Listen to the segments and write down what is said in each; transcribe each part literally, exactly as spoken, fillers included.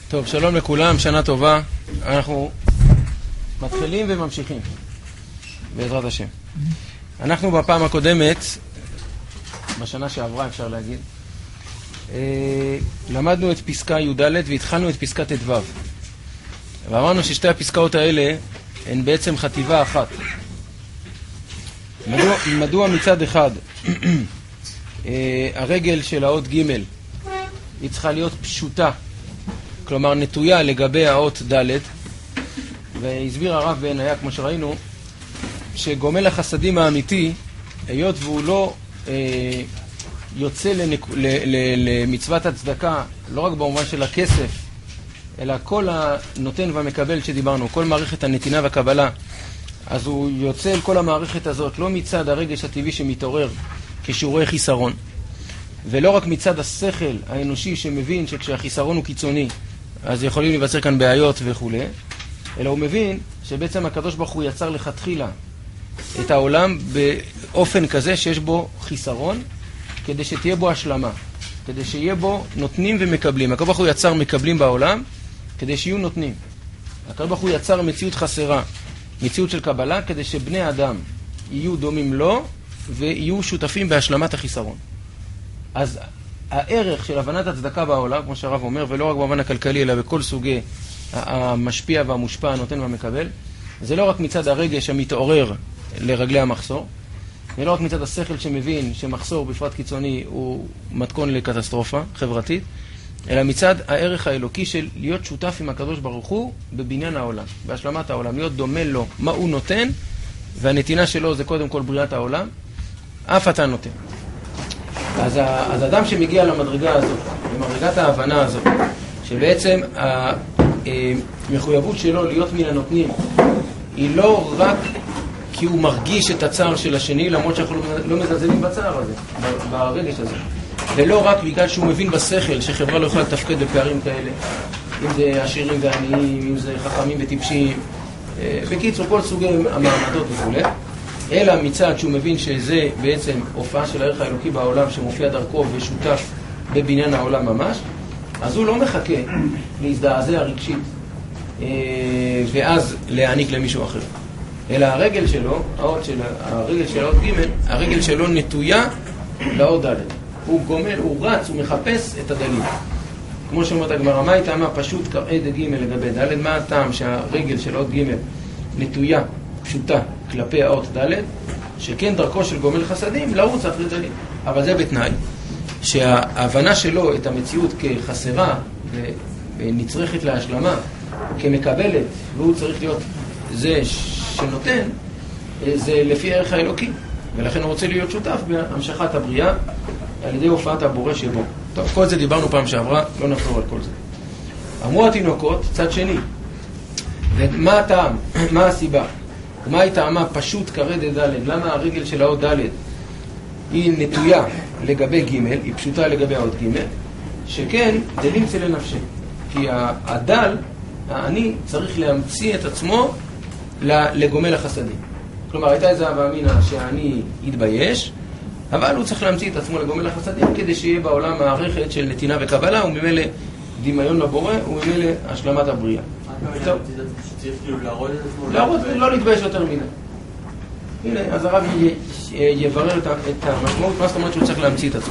טוב, שלום לכולם, שנה טובה. אנחנו מתחילים וממשיכים, בעזרת השם. אנחנו בפעם הקודמת, בשנה שעברה אפשר להגיד, למדנו את פסקה י' ד' והתחלנו את פסקה ט' ו'. ואמרנו ששתי הפסקאות האלה הן בעצם חטיבה אחת. מדוע, מדוע מצד אחד הרגל של האות ג' היא צריכה להיות פשוטה, כלומר נטויה לגבי האות ד', והסביר הרב בעיניה, כמו שראינו, שגומל החסדים האמיתי, היות והוא לא אה, יוצא לנק... ל... ל... למצוות הצדקה, לא רק במובן של הכסף, אלא כל הנותן והמקבל שדיברנו, כל מערכת הנתינה והקבלה, אז הוא יוצא אל כל המערכת הזאת, לא מצד הרגש הטבעי שמתעורר כשהוא רואה חיסרון, ולא רק מצד השכל האנושי שמבין שכשהחיסרון הוא קיצוני, אז יכולים להיווצר כאן בעיות וכו', אלא הוא מבין שבעצם הקדוש ברוך הוא יצר לכתחילה את העולם באופן כזה שיש בו חיסרון, כדי שתהיה בו השלמה, כדי שיהיה בו נותנים ומקבלים. הקדוש ברוך הוא יצר מקבלים בעולם כדי שיהיו נותנים. הקדוש ברוך הוא יצר מציאות חסרה, מציאות של קבלה, כדי שבני אדם יהיו דומים לו ויהיו שותפים בהשלמת החיסרון. אז הערך של הבנת הצדקה בעולם, כמו שהרב אומר, ולא רק במובן הכלכלי, אלא בכל סוגי המשפיע והמושפע, הנותן והמקבל, זה לא רק מצד הרגש המתעורר לרגלי המחסור, ולא רק מצד השכל שמבין שמחסור בפרט קיצוני הוא מתכון לקטסטרופה חברתית, אלא מצד הערך האלוקי של להיות שותף עם הקדוש ברוך הוא בבניין העולם, בהשלמת העולם, להיות דומה לו מה הוא נותן, והנתינה שלו זה קודם כל בריאת העולם, אף אתה נותן. אז, אז אדם שמגיע למדרגה הזאת, למדרגת ההבנה הזאת, שבעצם המחויבות שלו להיות מן הנותנים היא לא רק כי הוא מרגיש את הצער של השני, למרות שאנחנו לא מזלזלים בצער הזה, ברגש הזה, ולא רק בגלל שהוא מבין בשכל שחברה לא יכולה לתפקד בפערים כאלה, אם זה עשירים ועניים, אם זה חכמים וטיפשים, בקיצור כל סוגי המעמדות וכו', אלא מצד שהוא מבין שזה בעצם הופעה של הערך האלוקי בעולם שמופיע דרכו ושותף בבניין העולם ממש, אז הוא לא מחכה להזדעזע רגשית ואז להעניק למישהו אחר, אלא הרגל שלו, האות של, הרגל של האות ג', הרגל שלו נטויה לאות ד'. הוא גומל, הוא רץ, הוא מחפש את הדלים. כמו שאומרת הגמרא, מה היא טעמה פשוט קרעי דג' לגבי ד', מה הטעם שהרגל של האות ג' נטויה, פשוטה, כלפי האות ד', שכן דרכו של גומל חסדים לרוץ אחרי דלים. אבל זה בתנאי שההבנה שלו את המציאות כחסרה ונצרכת להשלמה, כמקבלת, והוא צריך להיות זה שנותן, זה לפי ערך האלוקי, ולכן הוא רוצה להיות שותף בהמשכת הבריאה על ידי הופעת הבורא שבו. טוב, כל זה דיברנו פעם שעברה, לא נחזור על כל זה. אמרו התינוקות, צד שני, ומה הטעם, מה הסיבה, ומה היא טעמה פשוט כרד ד', למה הרגל של האות ד' היא נטויה לגבי ג', היא פשוטה לגבי האות ג', שכן דלים צא לנפשי, כי הדל, העני, צריך להמציא את עצמו לגומל החסדים. כלומר, הייתה איזו הווה אמינא שהעני יתבייש, אבל הוא צריך להמציא את עצמו לגומל החסדים כדי שיהיה בעולם מערכת של נתינה וקבלה, וממילא דמיון לבורא, וממילא השלמת הבריאה. טוב. צריך להראות את עצמו? להראות ולא להתבייש יותר מדי. הנה, אז הרב יברר את המשמעות, מה זאת אומרת שהוא צריך להמציא את עצמו.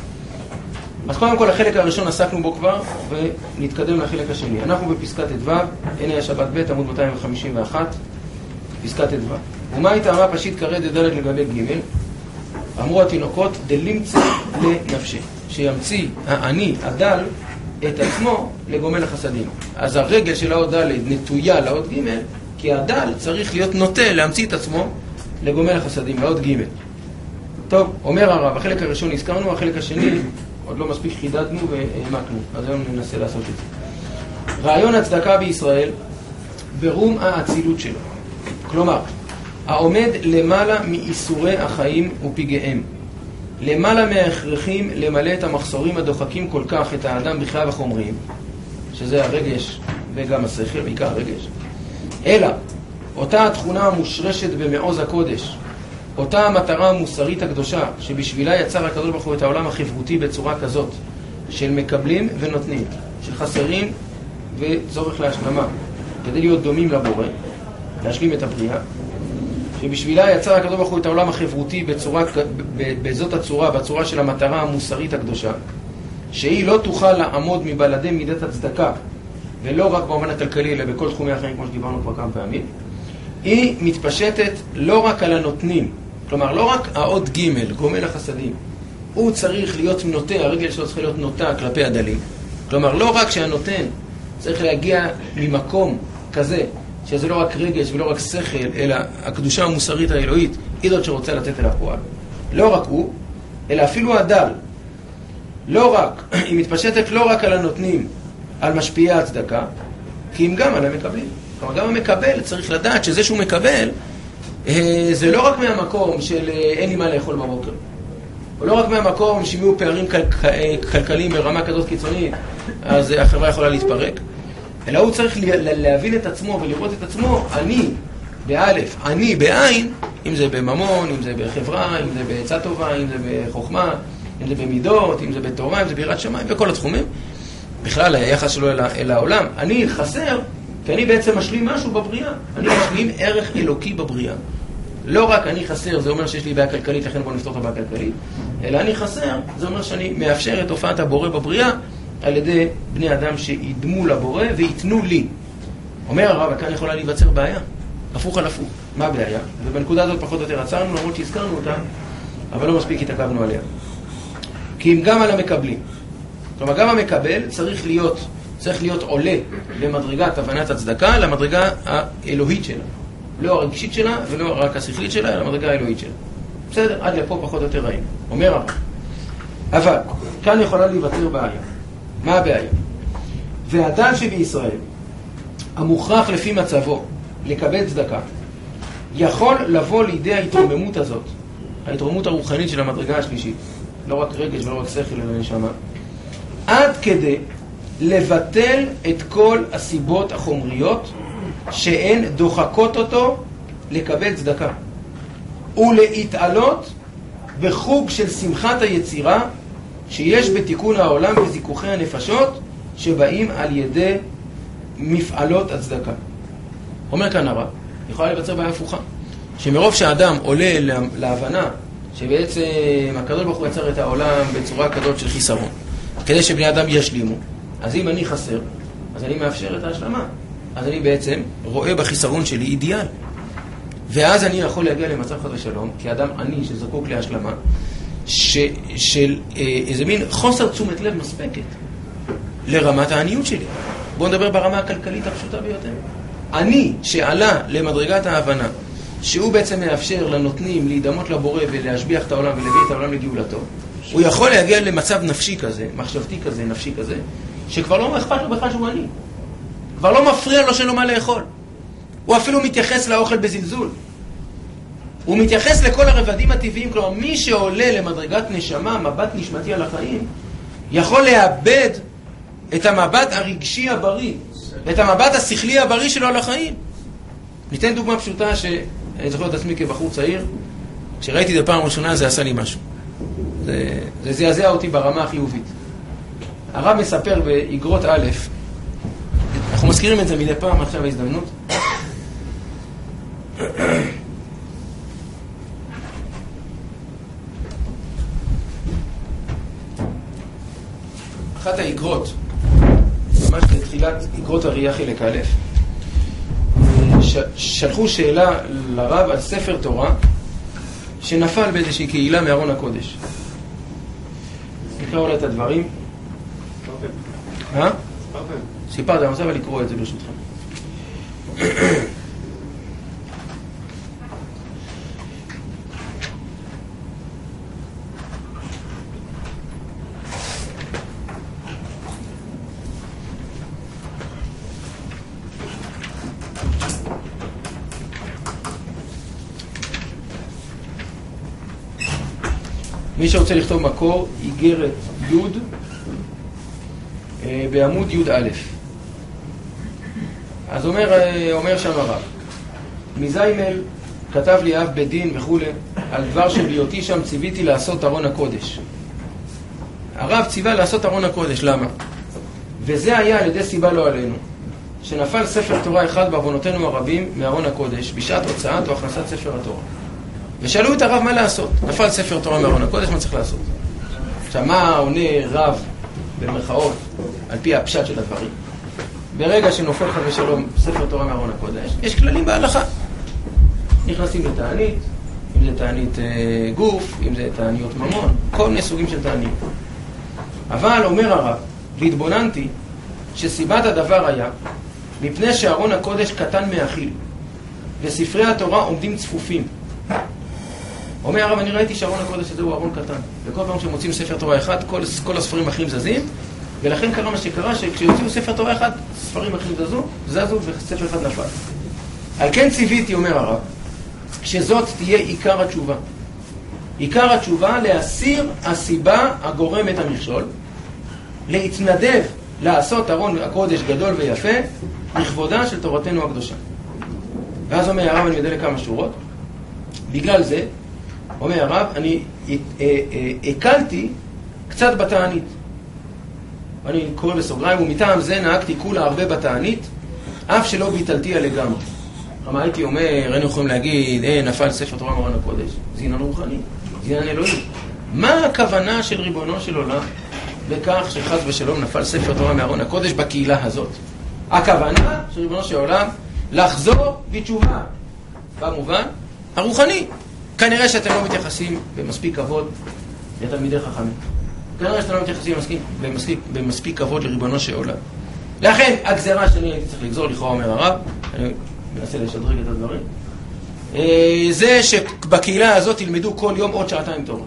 אז קודם כל, החלק הראשון עסקנו בו כבר, ונתקדם לחלק השני. אנחנו בפסקת ט' ו', הנה השבת ב', עמוד מאתיים חמישים ואחת, פסקת ט' ו'. ומה היא טעמה פשיט כרת ד' לגבי ג'? אמרו התינוקות, דלימצא לנפשי, שימציא העני, הדל, את עצמו לגומל החסדים. אז הרגל של האות ד' נטויה לאות ג', כי הדל צריך להיות נוטה להמציא את עצמו לגומל החסדים, לאות ג'. טוב, אומר הרב, החלק הראשון הזכרנו, החלק השני עוד לא מספיק חידדנו והעמקנו, אז היום ננסה לעשות את זה. רעיון הצדקה בישראל ברום האצילות שלו, כלומר העומד למעלה מאיסורי החיים ופגעיהם, למעלה מההכרחים למלא את המחסורים הדוחקים כל כך את האדם בחייו החומריים, שזה הרגש וגם השכל, בעיקר הרגש, אלא אותה התכונה המושרשת במעוז הקודש, אותה המטרה המוסרית הקדושה שבשבילה יצר הקדוש ברוך הוא את העולם החברותי בצורה כזאת של מקבלים ונותנים, של חסרים וצורך להשלמה, כדי להיות דומים לבורא, להשלים את הבריאה, שבשבילה יצר הקדוש ברוך הוא את העולם החברותי בצורה, בזאת הצורה, בצורה של המטרה המוסרית הקדושה, שהיא לא תוכל לעמוד מבלעדי מידת הצדקה, ולא רק במובן הכלכלי, אלא בכל תחומי החיים, כמו שדיברנו כבר כמה פעמים. היא מתפשטת לא רק על הנותנים, כלומר, לא רק העוד ג' גומל החסדים, הוא צריך להיות נוטה, הרגל שלו צריך להיות נוטה כלפי הדלים. כלומר, לא רק שהנותן צריך להגיע ממקום כזה, שזה לא רק רגש ולא רק שכל, אלא הקדושה המוסרית האלוהית, היא זאת שרוצה לתת אל הפועל. לא רק הוא, אלא אפילו הדל. לא רק, היא מתפשטת לא רק על הנותנים, על משפיעי הצדקה, כי אם גם על המקבלים. כלומר, גם המקבל צריך לדעת שזה שהוא מקבל, זה לא רק מהמקום של אין לי מה לאכול בבוקר. או לא רק מהמקום שאם יהיו פערים כלכליים ברמה כזאת קיצונית, אז החברה יכולה להתפרק. אלא הוא צריך להבין את עצמו ולראות את עצמו, אני באלף, אני בעין, אם זה בממון, אם זה בחברה, אם זה בעצה טובה, אם זה בחוכמה, אם זה במידות, אם זה בתורה, אם זה ביראת שמיים, בכל התחומים. בכלל, היחס שלו אל, אל העולם. אני חסר, כי אני בעצם משלים משהו בבריאה. אני משלים ערך אלוקי בבריאה. לא רק אני חסר, זה אומר שיש לי בעיה כלכלית, לכן בוא נפתור את הבעיה כלכלית, אלא אני חסר, זה אומר שאני מאפשר את הופעת הבורא בבריאה, על ידי בני אדם שידמו לבורא ויתנו לי. אומר הרב, כאן יכולה להיווצר בעיה. הפוך על הפוך. מה הבעיה? ובנקודה הזאת פחות או יותר עצרנו, למרות שהזכרנו אותה, אבל לא מספיק התעכבנו עליה. כי אם גם על המקבלים. כלומר, גם המקבל צריך להיות, צריך להיות עולה למדרגת הבנת הצדקה, למדרגה האלוהית שלה. לא הרגשית שלה ולא רק השכלית שלה, אלא המדרגה האלוהית שלה. בסדר, עד לפה פחות או יותר ראינו. אומר הרב. אבל, כאן יכולה להיווצר בעיה. מה הבעיה? והאדם שבישראל, המוכרח לפי מצבו, לקבל צדקה, יכול לבוא לידי ההתרוממות הזאת, ההתרוממות הרוחנית של המדרגה השלישית, לא רק רגש ולא רק שכל אלא נשמה, עד כדי לבטל את כל הסיבות החומריות שהן דוחקות אותו לקבל צדקה, ולהתעלות בחוג של שמחת היצירה שיש בתיקון העולם וזיכוכי הנפשות שבאים על ידי מפעלות הצדקה. אומר כאן הרב, יכולה לבצר בעיה הפוכה, שמרוב שהאדם עולה להבנה שבעצם הקדוש ברוך הוא יצר את העולם בצורה כזאת של חיסרון, כדי שבני אדם ישלימו, אז אם אני חסר, אז אני מאפשר את ההשלמה. אז אני בעצם רואה בחיסרון שלי אידיאל. ואז אני יכול להגיע למצב חד ושלום, כאדם עני שזקוק להשלמה, ש, של אה, איזה מין חוסר תשומת לב מספקת לרמת העניות שלי. בואו נדבר ברמה הכלכלית הפשוטה ביותר. אני שעלה למדרגת ההבנה, שהוא בעצם מאפשר לנותנים להידמות לבורא ולהשביח את העולם ולהביא את העולם לגאולתו, הוא יכול להגיע למצב נפשי כזה, מחשבתי כזה, נפשי כזה, שכבר לא אכפת לו בכלל שהוא עני. כבר לא מפריע לו שלא מה לאכול. הוא אפילו מתייחס לאוכל בזלזול. הוא מתייחס לכל הרבדים הטבעיים, כלומר מי שעולה למדרגת נשמה, מבט נשמתי על החיים, יכול לאבד את המבט הרגשי הבריא, את המבט השכלי הבריא שלו על החיים. ניתן דוגמה פשוטה שאני זוכר את עצמי כבחור צעיר, כשראיתי את זה פעם ראשונה זה עשה לי משהו. זה, זה זעזע אותי ברמה החיובית. הרב מספר באגרות א', אנחנו מזכירים את זה מדי פעם, עכשיו ההזדמנות. אחת האגרות, ממש בתחילת אגרות הראייה חלק א', שלחו שאלה לרב על ספר תורה שנפל באיזושהי קהילה מארון הקודש. נקרא אולי את הדברים. אה? סיפרתי, אני רוצה אבל לקרוא את זה ברשותכם. מי שרוצה לכתוב מקור, איגרת י' בעמוד י' א'. אז אומר, אומר שם הרב, מזיימל כתב לי אב בדין וכו' על דבר שבהיותי שם ציוויתי לעשות ארון הקודש. הרב ציווה לעשות ארון הקודש, למה? וזה היה על ידי סיבה לא עלינו, שנפל ספר תורה אחד בעוונותינו הרבים מארון הקודש, בשעת הוצאת או הכנסת ספר התורה. ושאלו את הרב מה לעשות. נפל ספר תורה מארון הקודש, מה צריך לעשות? עכשיו, מה עונה רב, במרכאות, על פי הפשט של הדברים? ברגע שנופל חד ושלום ספר תורה מארון הקודש, יש כללים בהלכה. נכנסים לתענית, אם זה תענית אה, גוף, אם זה תעניות ממון, כל מיני סוגים של תעניות. אבל אומר הרב, והתבוננתי, שסיבת הדבר היה, מפני שארון הקודש קטן מאכיל, וספרי התורה עומדים צפופים. אומר הרב, אני ראיתי שארון הקודש הזה הוא ארון קטן, וכל פעם שמוצאים ספר תורה אחד, כל, כל הספרים האחרים זזים, ולכן קרה מה שקרה, שכשיוצאו ספר תורה אחד, ספרים אחרים זזו, זזו וספר אחד נפל. על כן ציוויתי, אומר הרב, שזאת תהיה עיקר התשובה. עיקר התשובה להסיר הסיבה הגורמת המכשול, להתנדב לעשות ארון הקודש גדול ויפה, לכבודה של תורתנו הקדושה. ואז אומר הרב, אני יודע לכמה שורות, בגלל זה, אומר הרב, אני הקלתי קצת בתענית. אני קורא בסוגריים, ומטעם זה נהגתי כולה הרבה בתענית, אף שלא ביטלתיה לגמרי. כמה הייתי אומר, היינו יכולים להגיד, אה, נפל ספר תורה מארון הקודש. זה עניין רוחני, זה עניין אלוהי. מה הכוונה של ריבונו של עולם בכך שחס ושלום נפל ספר תורה מארון הקודש בקהילה הזאת? הכוונה של ריבונו של עולם לחזור בתשובה, במובן הרוחני. כנראה שאתם לא מתייחסים במספיק כבוד לתלמידי חכמים. כנראה שאתם לא מתייחסים במספיק, במספיק, במספיק כבוד לריבונו של עולם. לכן, הגזרה שלי הייתי צריך לגזור, לכאורה אומר הרב, אני מנסה לשדרג את הדברים, זה שבקהילה הזאת ילמדו כל יום עוד שעתיים תורה.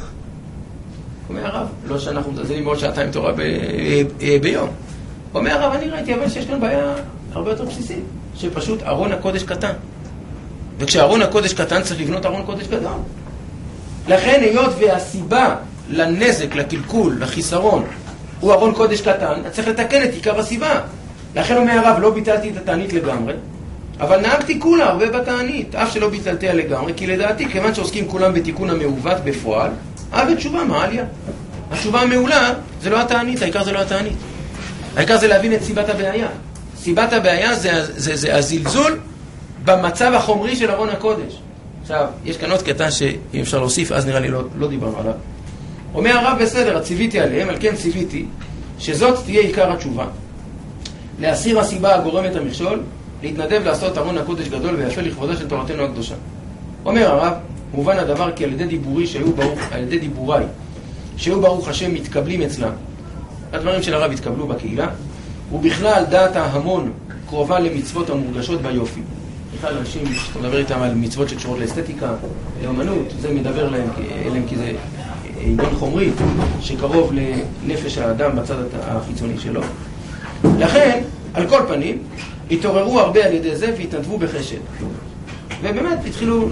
אומר הרב, לא שאנחנו מזלזלים עוד שעתיים תורה ב, ב, ביום. אומר הרב, אני ראיתי אבל שיש כאן בעיה הרבה יותר בסיסית, שפשוט ארון הקודש קטן. וכשארון הקודש קטן צריך לבנות ארון קודש גדול. לכן היות והסיבה לנזק, לקלקול, לחיסרון, הוא ארון קודש קטן, צריך לתקן את עיקר הסיבה. לכן אומר הרב, לא ביטלתי את התענית לגמרי, אבל נהגתי כולה הרבה בתענית, אף שלא ביטלתיה לגמרי, כי לדעתי, כיוון שעוסקים כולם בתיקון המעוות בפועל, אהב את תשובה, מה עליה? התשובה המעולה זה לא התענית, העיקר זה לא התענית. העיקר זה להבין את סיבת הבעיה. סיבת הבעיה זה, זה, זה הזלזול במצב החומרי של ארון הקודש. עכשיו, יש כאן עוד קטע שאם אפשר להוסיף, אז נראה לי לא, לא דיברנו עליו. אומר הרב, בסדר, ציוויתי עליהם, על כן ציוויתי, שזאת תהיה עיקר התשובה. להסיר הסיבה הגורמת המכשול, להתנדב לעשות ארון הקודש גדול ויפה לכבודה של תורתנו הקדושה. אומר הרב, מובן הדבר כי על ידי דיבורי שהיו ברוך, על ידי דיבוריי, שהיו ברוך השם מתקבלים אצלם. הדברים של הרב התקבלו בקהילה, ובכלל דעת ההמון קרובה למצוות המורגשות ביופי. בכלל אנשים שאתה מדבר איתם על מצוות שקשורות לאסתטיקה, לאמנות, זה מדבר להם, אליהם כי זה עניין חומרי שקרוב לנפש האדם בצד החיצוני שלו. לכן, על כל פנים, התעוררו הרבה על ידי זה והתנדבו בחשד. ובאמת התחילו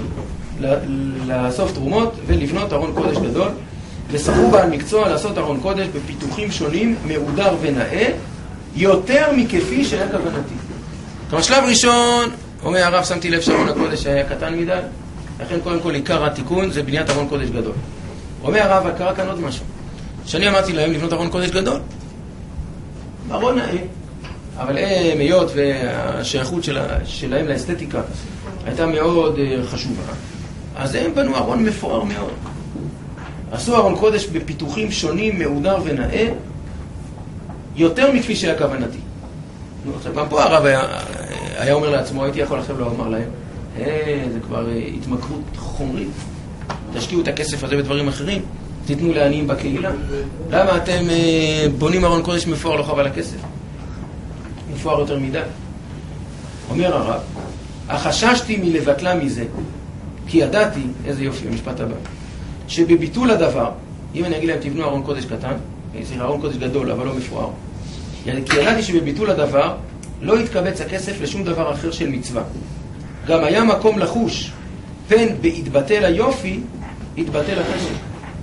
לאסוף תרומות ולבנות ארון קודש גדול, ושכרו בעל מקצוע לעשות ארון קודש בפיתוחים שונים, מעודר ונאה, יותר מכפי שהיה כוונתי. כלומר, שלב ראשון, אומר הרב, שמתי לב שארון הקודש היה קטן מדי, לכן קודם כל עיקר התיקון זה בניית ארון קודש גדול. אומר הרב, קרה כאן עוד משהו. שאני אמרתי להם לבנות ארון קודש גדול, ארון נאה, אבל הם, היות והשייכות שלה, שלהם לאסתטיקה הייתה מאוד חשובה, אז הם בנו ארון מפואר מאוד. עשו ארון קודש בפיתוחים שונים, מעודר ונאה, יותר מכפי שהיה כוונתי. עכשיו, גם פה הרב היה, היה אומר לעצמו, הייתי יכול עכשיו לא אומר להם, אה, זה כבר התמכרות חומרית. תשקיעו את הכסף הזה בדברים אחרים, תיתנו לעניים בקהילה. למה אתם אה, בונים ארון קודש מפואר, לא חבל הכסף? מפואר יותר מדי. אומר הרב, החששתי מלבטלה מזה, כי ידעתי, איזה יופי, המשפט הבא, שבביטול הדבר, אם אני אגיד להם תבנו ארון קודש קטן, זה ארון קודש גדול, אבל לא מפואר, כי ידעתי שבביטול הדבר לא יתקבץ הכסף לשום דבר אחר של מצווה. גם היה מקום לחוש, פן בהתבטל היופי, התבטל החשק.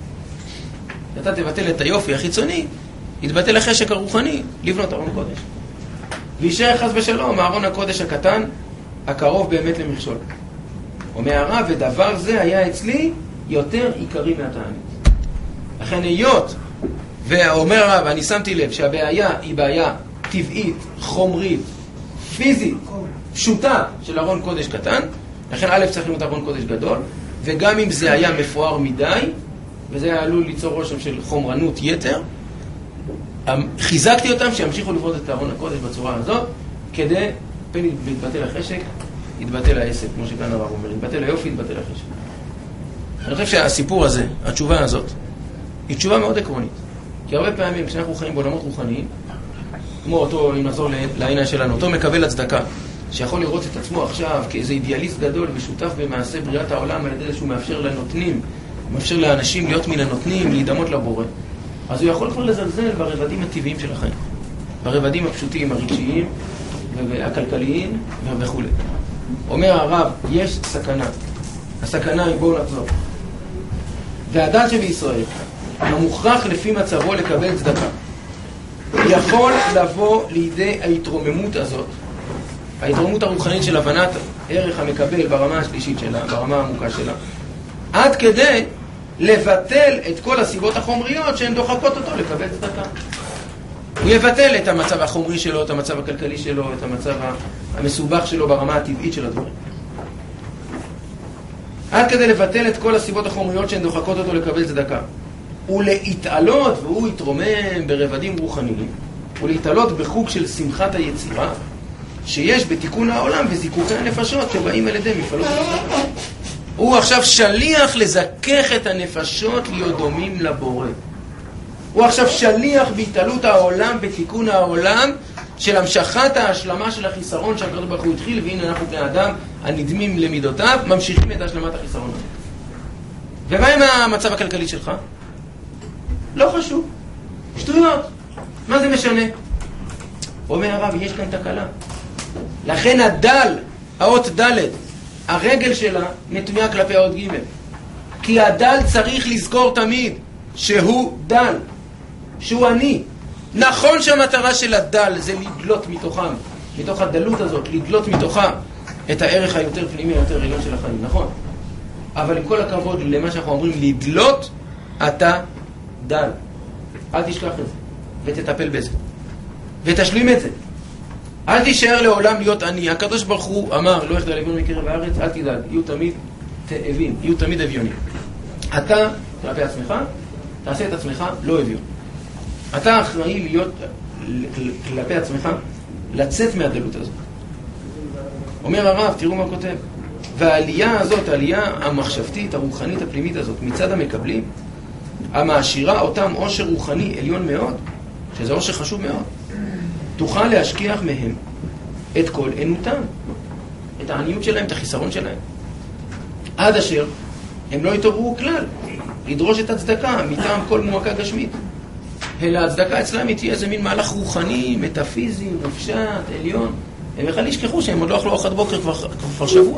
אתה תבטל את היופי החיצוני, התבטל החשק הרוחני, לבנות ארון קודש. וישאר חס ושלום, הארון הקודש הקטן, הקרוב באמת למכשול. אומר הרב, ודבר זה היה אצלי יותר עיקרי מהתענית. לכן היות ואומר הרב, אני שמתי לב שהבעיה היא בעיה טבעית, חומרית, פיזית, פשוטה של ארון קודש קטן, לכן א' צריך להיות ארון קודש גדול, וגם אם זה היה מפואר מדי, וזה עלול ליצור רושם של חומרנות יתר, חיזקתי אותם שימשיכו לבנות את ארון הקודש בצורה הזאת, כדי פן יתבטל החשק, יתבטל העסק, כמו שכאן הרב אומר, יתבטל היופי, יתבטל החשק. אני חושב שהסיפור הזה, התשובה הזאת, היא תשובה מאוד עקרונית. כי הרבה פעמים כשאנחנו חיים בעולמות רוחניים, כמו אותו, אם נחזור לעניין שלנו, אותו מקבל הצדקה, שיכול לראות את עצמו עכשיו כאיזה אידיאליסט גדול ושותף במעשה בריאת העולם על ידי שהוא מאפשר לנותנים, מאפשר לאנשים להיות מן הנותנים, להידמות לבורא. אז הוא יכול כבר לזלזל ברבדים הטבעיים של החיים, ברבדים הפשוטים, הרגשיים והכלכליים וכו'. אומר הרב, יש סכנה. הסכנה היא, בואו נחזור. והאדם שבישראל, המוכרח לפי מצבו לקבל צדקה, יכול לבוא לידי ההתרוממות הזאת, ההתרוממות הרוחנית של הבנת ערך המקבל ברמה השלישית שלה, ברמה העמוקה שלה, עד כדי לבטל את כל הסיבות החומריות שהן דוחקות אותו לקבל צדקה. הוא יבטל את המצב החומרי שלו, את המצב הכלכלי שלו, את המצב המסובך שלו ברמה הטבעית של הדברים. עד כדי לבטל את כל הסיבות החומריות שהן דוחקות אותו לקבל צדקה. ולהתעלות, והוא יתרומם ברבדים רוחניים, ולהתעלות בחוג של שמחת היצירה, שיש בתיקון העולם וזיכוכי הנפשות שבאים על ידי מפעלות הצדקה. הוא עכשיו שליח לזכך את הנפשות להיות דומים לבורא. הוא עכשיו שליח בהתעלות העולם, בתיקון העולם, של המשכת ההשלמה של החיסרון שהקדוש ברוך הוא התחיל, והנה אנחנו בני אדם הנדמים למידותיו, ממשיכים את השלמת החיסרון הזה. ומה עם המצב הכלכלי שלך? לא חשוב. שטויות. מה זה משנה? אומר הרב, יש כאן תקלה. לכן הדל, האות ד', הרגל שלה נטויה כלפי האות ג'. כי הדל צריך לזכור תמיד שהוא דל, שהוא אני. נכון שהמטרה של הדל זה לדלות מתוכם, מתוך הדלות הזאת, לדלות מתוכה את הערך היותר פנימי, היותר עליון של החיים, נכון? אבל עם כל הכבוד למה שאנחנו אומרים, לדלות, אתה דל. אל תשכח את זה, ותטפל בזה, ותשלים את זה. אל תישאר לעולם להיות עני. הקדוש ברוך הוא אמר, לא יחדל אביון מקרב הארץ, אל תדאג, יהיו תמיד תאבים, יהיו תמיד אביונים. אתה, כלפי עצמך, תעשה את עצמך לא אביון. אתה אחראי להיות כלפי עצמך, לצאת מהדלות הזאת. אומר הרב, תראו מה כותב. והעלייה הזאת, העלייה המחשבתית, הרוחנית, הפנימית הזאת, מצד המקבלים, המעשירה אותם עושר רוחני עליון מאוד, שזה עושר חשוב מאוד, תוכל להשכיח מהם את כל ענותם, את העניות שלהם, את החיסרון שלהם. עד אשר הם לא יתעוררו כלל, לדרוש את הצדקה מטעם כל מועקה גשמית. אלא הצדקה אצלם היא תהיה איזה מין מהלך רוחני, מטאפיזי, מופשט, עליון. הם בכלל ישכחו שהם עוד לא אכלו ארוחת בוקר כבר, כבר שבוע.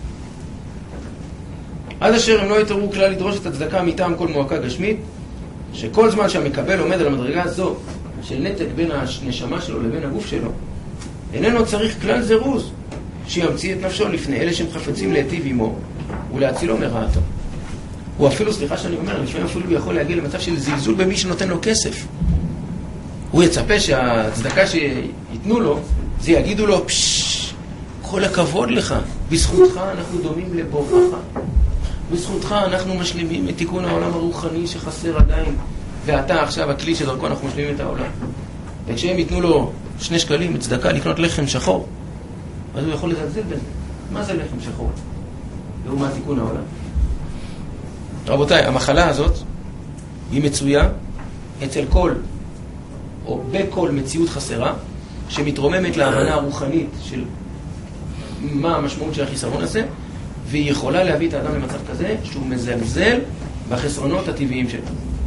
עד אשר הם לא יתעוררו כלל לדרוש את הצדקה מטעם כל מועקה גשמית, שכל זמן שהמקבל עומד על המדרגה הזו, של נתק בין הנשמה שלו לבין הגוף שלו, איננו צריך כלל זירוז שימציא את נפשו לפני אלה שהם חפצים להיטיב עמו ולהצילו מרעתו. הוא אפילו, סליחה שאני אומר, לפעמים אפילו הוא יכול להגיע למצב של זלזול במי שנותן לו כסף. הוא יצפה שהצדקה שיתנו לו, זה יגידו לו, פשש, כל הכבוד לך, בזכותך אנחנו דומים לבורך, בזכותך אנחנו משלימים את תיקון העולם הרוחני שחסר עדיין, ואתה עכשיו הכלי שדרכו אנחנו משלימים את העולם. וכשהם ייתנו לו שני שקלים צדקה לקנות לחם שחור, אז הוא יכול לזלזל בזה. מה זה לחם שחור? והוא מה תיקון העולם? רבותיי, המחלה הזאת היא מצויה אצל כל, או בכל מציאות חסרה, שמתרוממת להבנה הרוחנית של מה המשמעות של החיסרון הזה, והיא יכולה להביא את האדם למצב כזה שהוא מזלזל בחסרונות הטבעיים שלו.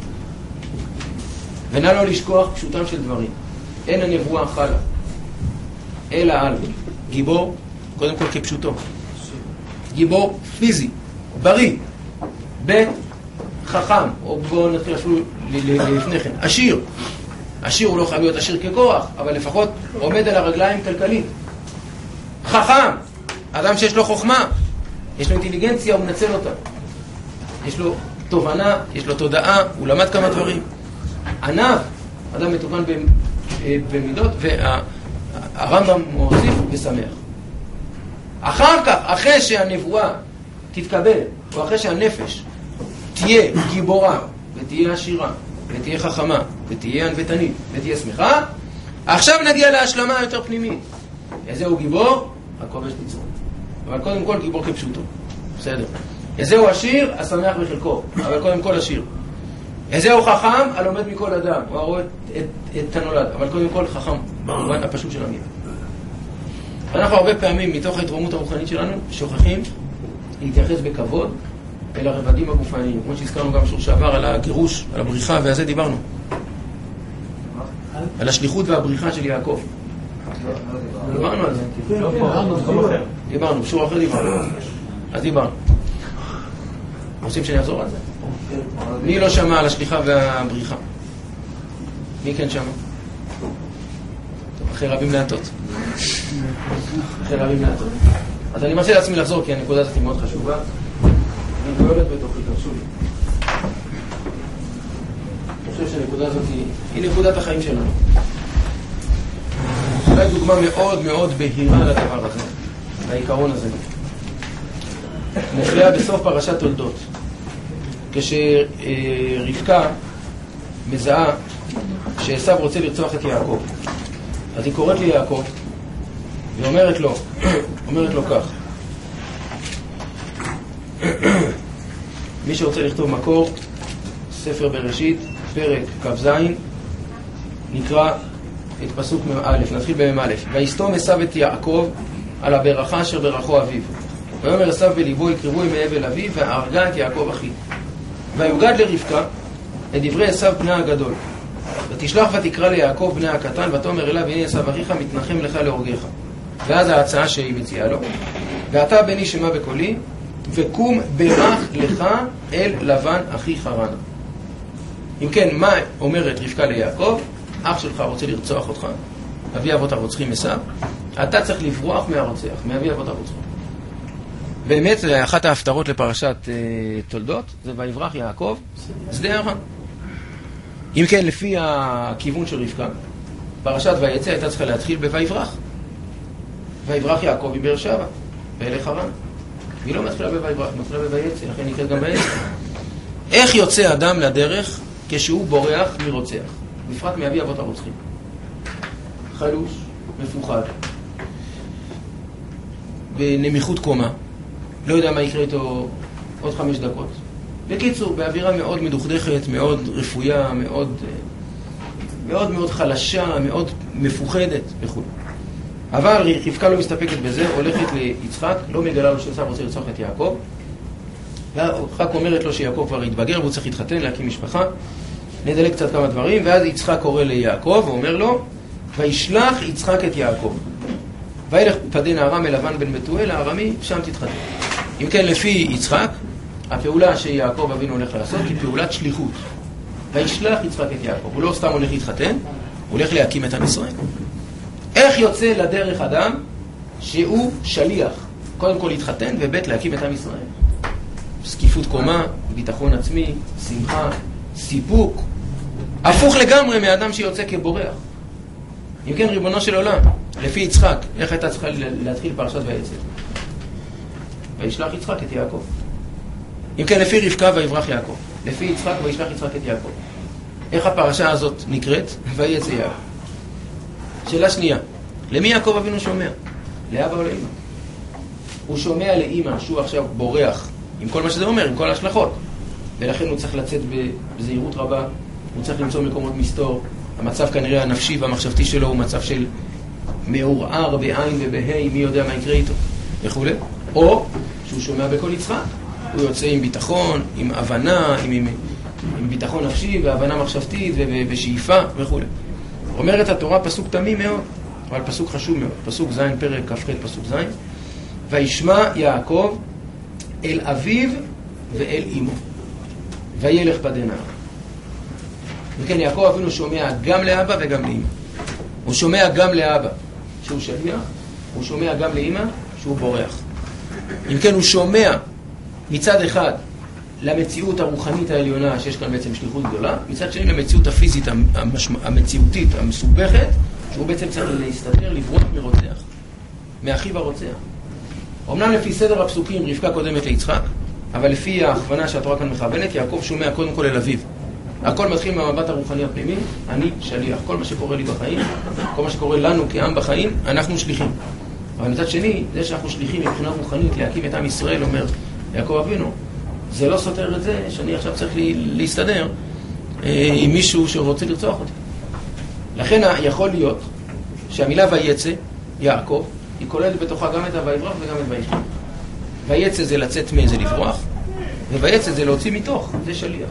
ונא לא לשכוח פשוטם של דברים. אין הנבואה חלה, אלא על גיבור, קודם כל כפשוטו. גיבור פיזי, בריא, בית חכם, או בואו נתחיל אפילו לפני כן, עשיר. עשיר הוא לא חייב להיות עשיר ככוח, אבל לפחות עומד על הרגליים כלכלית. חכם, אדם שיש לו חוכמה, יש לו אינטליגנציה, הוא מנצל אותה. יש לו תובנה, יש לו תודעה, הוא למד כמה דברים. ענב, אדם מתוקן במידות, והרמב"ם מוסיף ושמח. אחר כך, אחרי שהנבואה תתקבל, או אחרי שהנפש תהיה גיבורה, ותהיה עשירה, ותהיה חכמה, ותהיה ענוותנית, ותהיה שמחה, עכשיו נגיע להשלמה יותר פנימית. איזהו גיבור? הכובש ניצור. אבל קודם כל גיבור כפשוטו. בסדר. איזהו עשיר? השמח בחלקו. אבל קודם כל עשיר. איזהו חכם? הלומד מכל אדם. הוא הרואה את, את, את הנולד. אבל קודם כל חכם, במובן הפשוט של המילה. אנחנו הרבה פעמים, מתוך ההתרוממות הרוחנית שלנו, שוכחים להתייחס בכבוד אל הרבדים הגופניים. כמו שהזכרנו גם שור שעבר על הגירוש, על הבריחה, ועל זה דיברנו. על השליחות והבריחה של יעקב. דיברנו על זה. דיברנו, בשור אחר דיברנו. אז דיברנו. רוצים שאני אחזור על זה? מי לא שמע על השליחה והבריחה? מי כן שמע? אחרי רבים להטות. אחרי רבים להטות. אז אני מרשה לעצמי לחזור, כי הנקודה הזאת היא מאוד חשובה. אני גואלת בתוכי, תרשו לי. אני חושב שהנקודה הזאת היא, היא נקודת החיים שלנו. אולי דוגמה מאוד מאוד בהירה לדבר הזה, לעיקרון הזה. מופיעה בסוף פרשת תולדות. כשרבקה מזהה שעשיו רוצה לרצוח את יעקב, אז היא קוראת לי יעקב ואומרת לו, אומרת לו כך. מי שרוצה לכתוב מקור, ספר בראשית, פרק כ"ז, נקרא את פסוק א', נתחיל במ"א. ויסתום עשיו את יעקב על הברכה אשר ברכו אביו. ויאמר עשיו בליבו יקרבו ימי אבל אביו, והרגה את יעקב אחי. ויוגד לרבקה את דברי עשיו בנה הגדול. ותשלח ותקרא ליעקב בנה הקטן, ותאמר אליו הנה עשיו אחיך מתנחם לך להורגך. ואז ההצעה שהיא מציעה לו, ואתה בני שמע בקולי, וקום ברך לך אל לבן אחי חרנה. אם כן, מה אומרת רבקה ליעקב? אח שלך רוצה לרצוח אותך, אבי אבות הרוצחים עשיו, אתה צריך לברוח מהרוצח, מאבי אבות הרוצחים. באמת, אחת ההפטרות לפרשת uh, תולדות, זה ויברח יעקב, שדה הרם. אם כן, לפי הכיוון של רבקה, פרשת ויצא הייתה צריכה להתחיל בויברח. ויברח יעקב מבאר שבע, ואלך הרן. והיא לא מתחילה בויברח, מתחילה בויצא, לכן נקראת גם ויצא. איך יוצא אדם לדרך כשהוא בורח מרוצח? בפרט מאבי אבות הרוצחים. חלוש, מפוחד, בנמיכות קומה, לא יודע מה יקרה איתו עוד חמש דקות. בקיצור, באווירה מאוד מדוכדכת, מאוד רפויה, מאוד מאוד מאוד חלשה, מאוד מפוחדת וכו'. אבל רבקה לא מסתפקת בזה, הולכת ליצחק, לא מגלה לו שעשיו רוצה לרצוח את יעקב, ורק אומרת לו שיעקב כבר התבגר והוא צריך להתחתן, להקים משפחה. נדלג קצת כמה דברים, ואז יצחק קורא ליעקב ואומר לו, וישלח יצחק את יעקב. וילך פדן הארם אל לבן בן בתואל הארמי, שם תתחתן. אם כן, לפי יצחק, הפעולה שיעקב אבינו הולך לעשות היא פעולת שליחות. וישלח יצחק את יעקב. הוא לא סתם הולך להתחתן, הוא הולך להקים את עם ישראל. איך יוצא לדרך אדם שהוא שליח? קודם כל להתחתן, ובית להקים את עם ישראל. סקיפות קומה, ביטחון עצמי, שמחה, סיפוק. הפוך לגמרי מאדם שיוצא כבורח. אם כן, ריבונו של עולם, לפי יצחק, איך הייתה צריכה להתחיל פרשת ויצא? וישלח יצחק את יעקב. אם כן, לפי רבקה ויברח יעקב. לפי יצחק וישלח יצחק את יעקב. איך הפרשה הזאת נקראת? ויצא יעקב. שאלה שנייה, למי יעקב אבינו שומע? לאבא או לאמא? הוא שומע לאמא שהוא עכשיו בורח, עם כל מה שזה אומר, עם כל ההשלכות. ולכן הוא צריך לצאת בזהירות רבה, הוא צריך למצוא מקומות מסתור. המצב כנראה הנפשי והמחשבתי שלו הוא מצב של מעורער בעין ובהי, מי יודע מה יקרה איתו וכו'. או שהוא שומע בכל יצחק, הוא יוצא עם ביטחון, עם הבנה, עם, עם, עם ביטחון נפשי והבנה מחשבתית ושאיפה וכו'. אומרת התורה פסוק תמים מאוד, אבל פסוק חשוב מאוד, פסוק ז' פרק כ"ח פסוק ז', וישמע יעקב אל אביו ואל אמו, וילך פדן הארם. וכן, יעקב אבינו שומע גם לאבא וגם לאמא. הוא שומע גם לאבא שהוא שליח, הוא שומע גם לאמא שהוא בורח. אם כן, הוא שומע מצד אחד למציאות הרוחנית העליונה, שיש כאן בעצם שליחות גדולה, מצד שני למציאות הפיזית המשמע... המציאותית המסובכת, שהוא בעצם צריך להסתדר, לברוח מרוצח, מאחיו הרוצח. אמנם לפי סדר הפסוקים רבקה קודמת ליצחק, אבל לפי ההכוונה שהתורה כאן מכוונת, יעקב שומע קודם כל אל אביו. הכל מתחיל מהמבט הרוחני הפנימי, אני שליח. כל מה שקורה לי בחיים, כל מה שקורה לנו כעם בחיים, אנחנו שליחים. אבל מצד שני, זה שאנחנו שליחים מבחינה רוחנית להקים את עם ישראל, אומר יעקב אבינו, זה לא סותר את זה שאני עכשיו צריך להסתדר אה, עם מישהו שרוצה לרצוח אותי. לכן יכול להיות שהמילה ויצא, יעקב, היא כוללת בתוכה גם את הויברח וגם את וישלח. ויצא זה לצאת מאיזה לברוח, וויצא זה להוציא מתוך, זה שליח.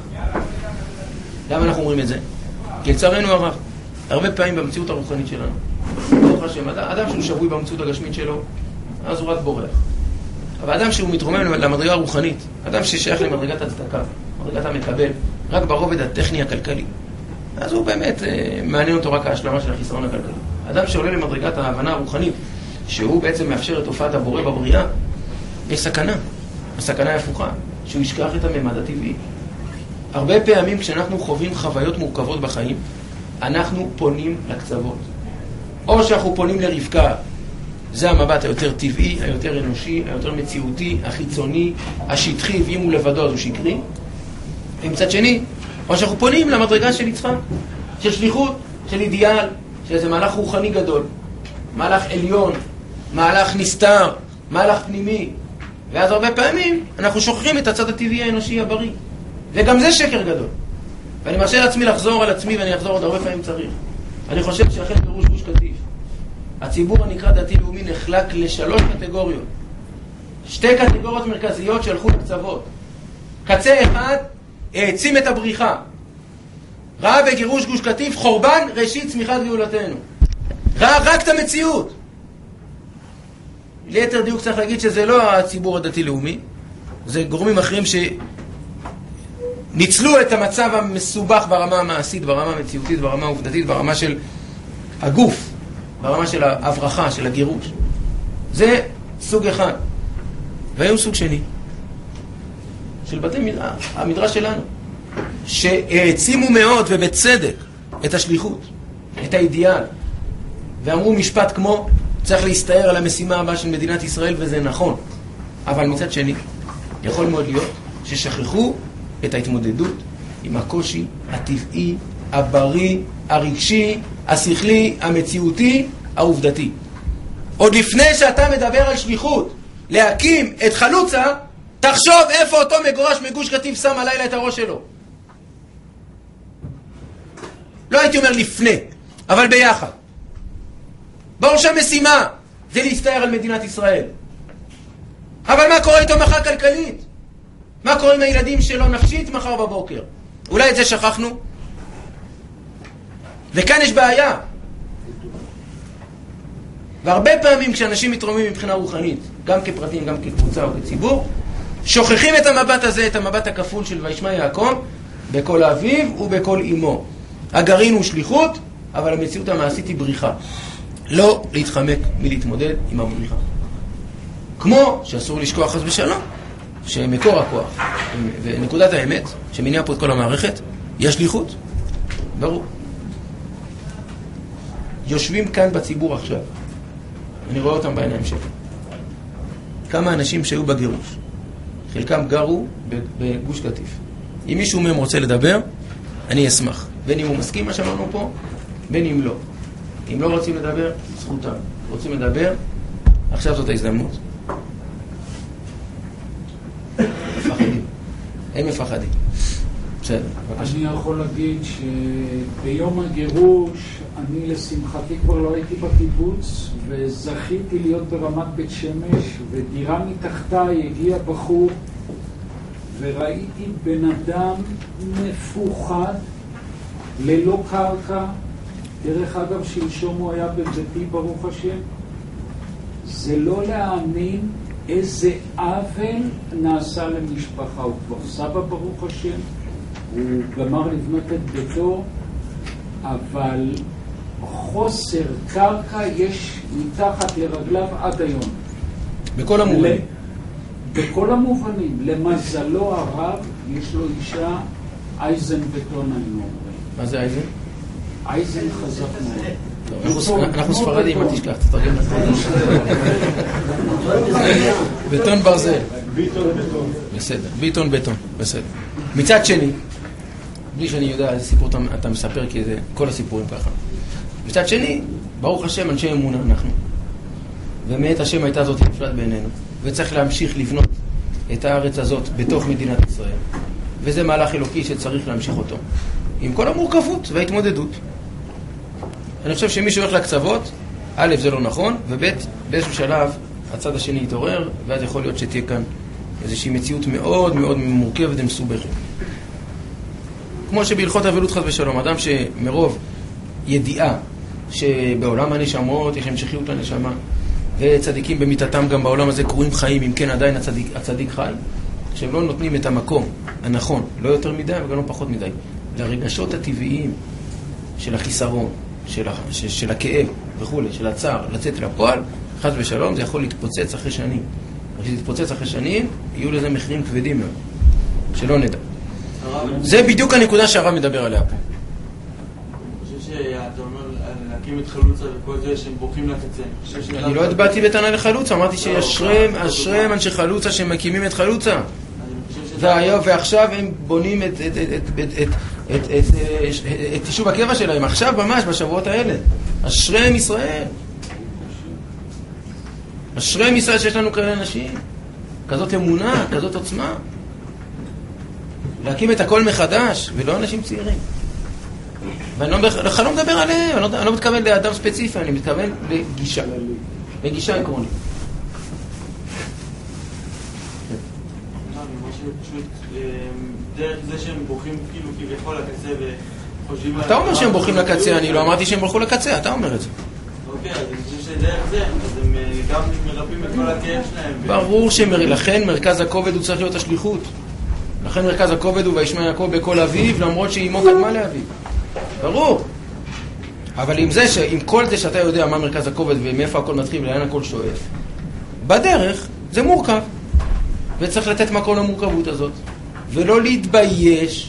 למה אנחנו אומרים את זה? כי לצערנו הרב, הרבה פעמים במציאות הרוחנית שלנו, ברוך השם, אדם שהוא שבוי במציאות הגשמית שלו, אז הוא רק בורח. אבל אדם שהוא מתרומם למדרגה הרוחנית, אדם ששייך למדרגת הצדקה, מדרגת המקבל, רק ברובד הטכני הכלכלי, אז הוא באמת, מעניין אותו רק ההשלמה של החיסרון הכלכלי. אדם שעולה למדרגת ההבנה הרוחנית, שהוא בעצם מאפשר את הופעת הבורא בבריאה, יש סכנה. הסכנה היא הפוכה, שהוא ישכח את הממד הטבעי. הרבה פעמים כשאנחנו חווים חוויות מורכבות בחיים, אנחנו פונים לקצוות. או שאנחנו פונים לרבקה, זה המבט היותר טבעי, היותר אנושי, היותר מציאותי, החיצוני, השטחי, ואם הוא לבדו אז הוא שקרי. ומצד שני, או שאנחנו פונים למדרגה של יצחק, של שליחות, של אידיאל, של איזה מהלך רוחני גדול, מהלך עליון, מהלך נסתר, מהלך פנימי. ואז הרבה פעמים אנחנו שוכחים את הצד הטבעי האנושי הבריא. וגם זה שקר גדול. ואני מרשה לעצמי לחזור על עצמי, ואני אחזור עוד הרבה פעמים צריך. אני חושב שאחרי פירוש גוש קטיף, הציבור הנקרא דתי-לאומי נחלק לשלוש קטגוריות. שתי קטגוריות מרכזיות שהלכו לקצוות. קצה אחד העצים את הבריחה. ראה בגירוש גוש קטיף חורבן ראשית צמיחת גאולתנו. ראה רק את המציאות. ליתר דיוק צריך להגיד שזה לא הציבור הדתי-לאומי, זה גורמים אחרים שניצלו את המצב המסובך ברמה המעשית, ברמה המציאותית, ברמה העובדתית, ברמה של הגוף, ברמה של ההברחה, של הגירוש. זה סוג אחד. והיום סוג שני, של בתי מדרש, המדרש שלנו, שהעצימו מאוד ובצדק את השליחות, את האידיאל, ואמרו משפט כמו, צריך להסתער על המשימה הבאה של מדינת ישראל, וזה נכון. אבל מצד שני, יכול מאוד להיות ששכחו את ההתמודדות עם הקושי הטבעי, הבריא, הרגשי, השכלי, המציאותי, העובדתי. עוד לפני שאתה מדבר על שליחות, להקים את חלוצה, תחשוב איפה אותו מגורש מגוש קטיף שם הלילה את הראש שלו. לא הייתי אומר לפני, אבל ביחד. ברור שהמשימה זה להסתער על מדינת ישראל. אבל מה קורה איתו מחר כלכלית? מה קורה עם הילדים שלו נפשית מחר בבוקר? אולי את זה שכחנו? וכאן יש בעיה. והרבה פעמים כשאנשים מתרוממים מבחינה רוחנית, גם כפרטים, גם כקבוצה או כציבור, שוכחים את המבט הזה, את המבט הכפול של וישמע יעקב, בכל אביו ובכל אמו. הגרעין הוא שליחות, אבל המציאות המעשית היא בריחה. לא להתחמק מלהתמודד עם הבריחה. כמו שאסור לשכוח חס ושלום, שמקור הכוח ונקודת האמת, שמניע פה את כל המערכת, יש שליחות. ברור. יושבים כאן בציבור עכשיו, אני רואה אותם בעיניים שלי. כמה אנשים שהיו בגירוש, חלקם גרו בגוש קטיף. אם מישהו מהם רוצה לדבר, אני אשמח. בין אם הוא מסכים מה שאמרנו פה, בין אם לא. אם לא רוצים לדבר, זכותם. רוצים לדבר, עכשיו זאת ההזדמנות. מפחדים. הם מפחדים. בסדר, בבקשה. אני יכול להגיד שביום הגירוש, אני לשמחתי כבר לא הייתי בקיבוץ, וזכיתי להיות ברמת בית שמש, ודירה מתחתיי הגיע בחור, וראיתי בן אדם מפוחד, ללא קרקע. דרך אגב, שלשום הוא היה בביתי, ברוך השם. זה לא להאמין איזה עוול נעשה למשפחה. הוא כבר סבא, ברוך השם, הוא גמר לבנות את ביתו, אבל חוסר קרקע יש מתחת לרגליו עד היום. בכל המובנים. בכל המובנים. למזלו הרב, יש לו אישה, אייזן בטון היינו אומרים. מה זה אייזן? אייזן חזק מאוד. אנחנו ספרדים, אל תשכח, תתרגם נכון. בטון ברזל. ביטון בטון. בסדר, ביטון בטון, בסדר. מצד שני, בלי שאני יודע איזה סיפור אתה מספר, כי זה כל הסיפורים ככה. מצד שני, ברוך השם, אנשי אמונה אנחנו. ומאת השם הייתה זאת נפלט בעינינו. וצריך להמשיך לבנות את הארץ הזאת בתוך מדינת ישראל. וזה מהלך אלוקי שצריך להמשיך אותו. עם כל המורכבות וההתמודדות. אני חושב שמי שהולך לקצוות, א', זה לא נכון, וב', באיזשהו שלב הצד השני יתעורר, ואז יכול להיות שתהיה כאן איזושהי מציאות מאוד מאוד מורכבת ומסובכת. כמו שבהלכות אבלות חס ושלום, אדם שמרוב ידיעה שבעולם הנשמות יש המשכיות לנשמה, וצדיקים במיטתם גם בעולם הזה קרויים חיים, אם כן עדיין הצדיק, הצדיק חי, שהם לא נותנים את המקום הנכון, לא יותר מדי וגם לא פחות מדי, לרגשות הטבעיים של החיסרון, של, של, של הכאב וכו', של הצער, לצאת לפועל, חס ושלום, זה יכול להתפוצץ אחרי שנים. כשזה יתפוצץ אחרי שנים, יהיו לזה מחירים כבדים מאוד, שלא נדע. זה בדיוק הנקודה שהרב מדבר עליה פה. אני חושב שאתה אומר להקים את חלוצה וכל זה שהם בורחים לקצה. אני לא התבעתי בטענה לחלוצה, אמרתי שישרם, אשרם אנשי חלוצה שמקימים את חלוצה. ועכשיו הם בונים את יישוב הקבע שלהם, עכשיו ממש בשבועות האלה. אשרם ישראל. אשרם ישראל שיש לנו כאלה אנשים. כזאת אמונה, כזאת עוצמה. להקים את הכל מחדש, ולא אנשים צעירים. ואני לא מדבר עליהם, אני לא מתכוון לאדם ספציפי, אני מתכוון לגישה. לגישה עקרונית. דרך זה שהם בורחים כאילו כביכול לקצה וחושבים... אתה אומר שהם בורחים לקצה, אני לא אמרתי שהם בורחו לקצה, אתה אומר את זה. אוקיי, אז אני חושב שדרך זה, אז הם גם מרפאים את כל הכאב שלהם. ברור שלכן מרכז הכובד הוא צריך להיות השליחות. לכן מרכז הכובד הוא וישמע יעקב בקול אביו, למרות שאימו קדמה לאביו. ברור. אבל עם זה, עם כל זה שאתה יודע מה מרכז הכובד ומאיפה הכל מתחיל ולאן הכל שואף, בדרך זה מורכב. וצריך לתת מקום למורכבות הזאת. ולא להתבייש.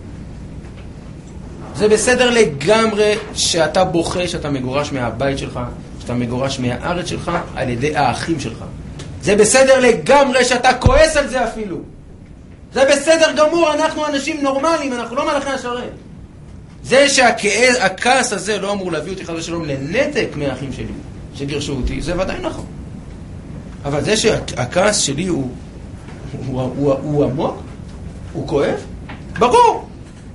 זה בסדר לגמרי שאתה בוכה, שאתה מגורש מהבית שלך, שאתה מגורש מהארץ שלך על ידי האחים שלך. זה בסדר לגמרי שאתה כועס על זה אפילו. זה בסדר גמור, אנחנו אנשים נורמליים, אנחנו לא מלאכי השרת. זה שהכעס הזה לא אמור להביא אותי חס ושלום לנתק מהאחים שלי שגירשו אותי, זה ודאי נכון. אבל זה שהכעס שלי הוא, הוא, הוא, הוא, הוא עמוק, הוא כואב, ברור.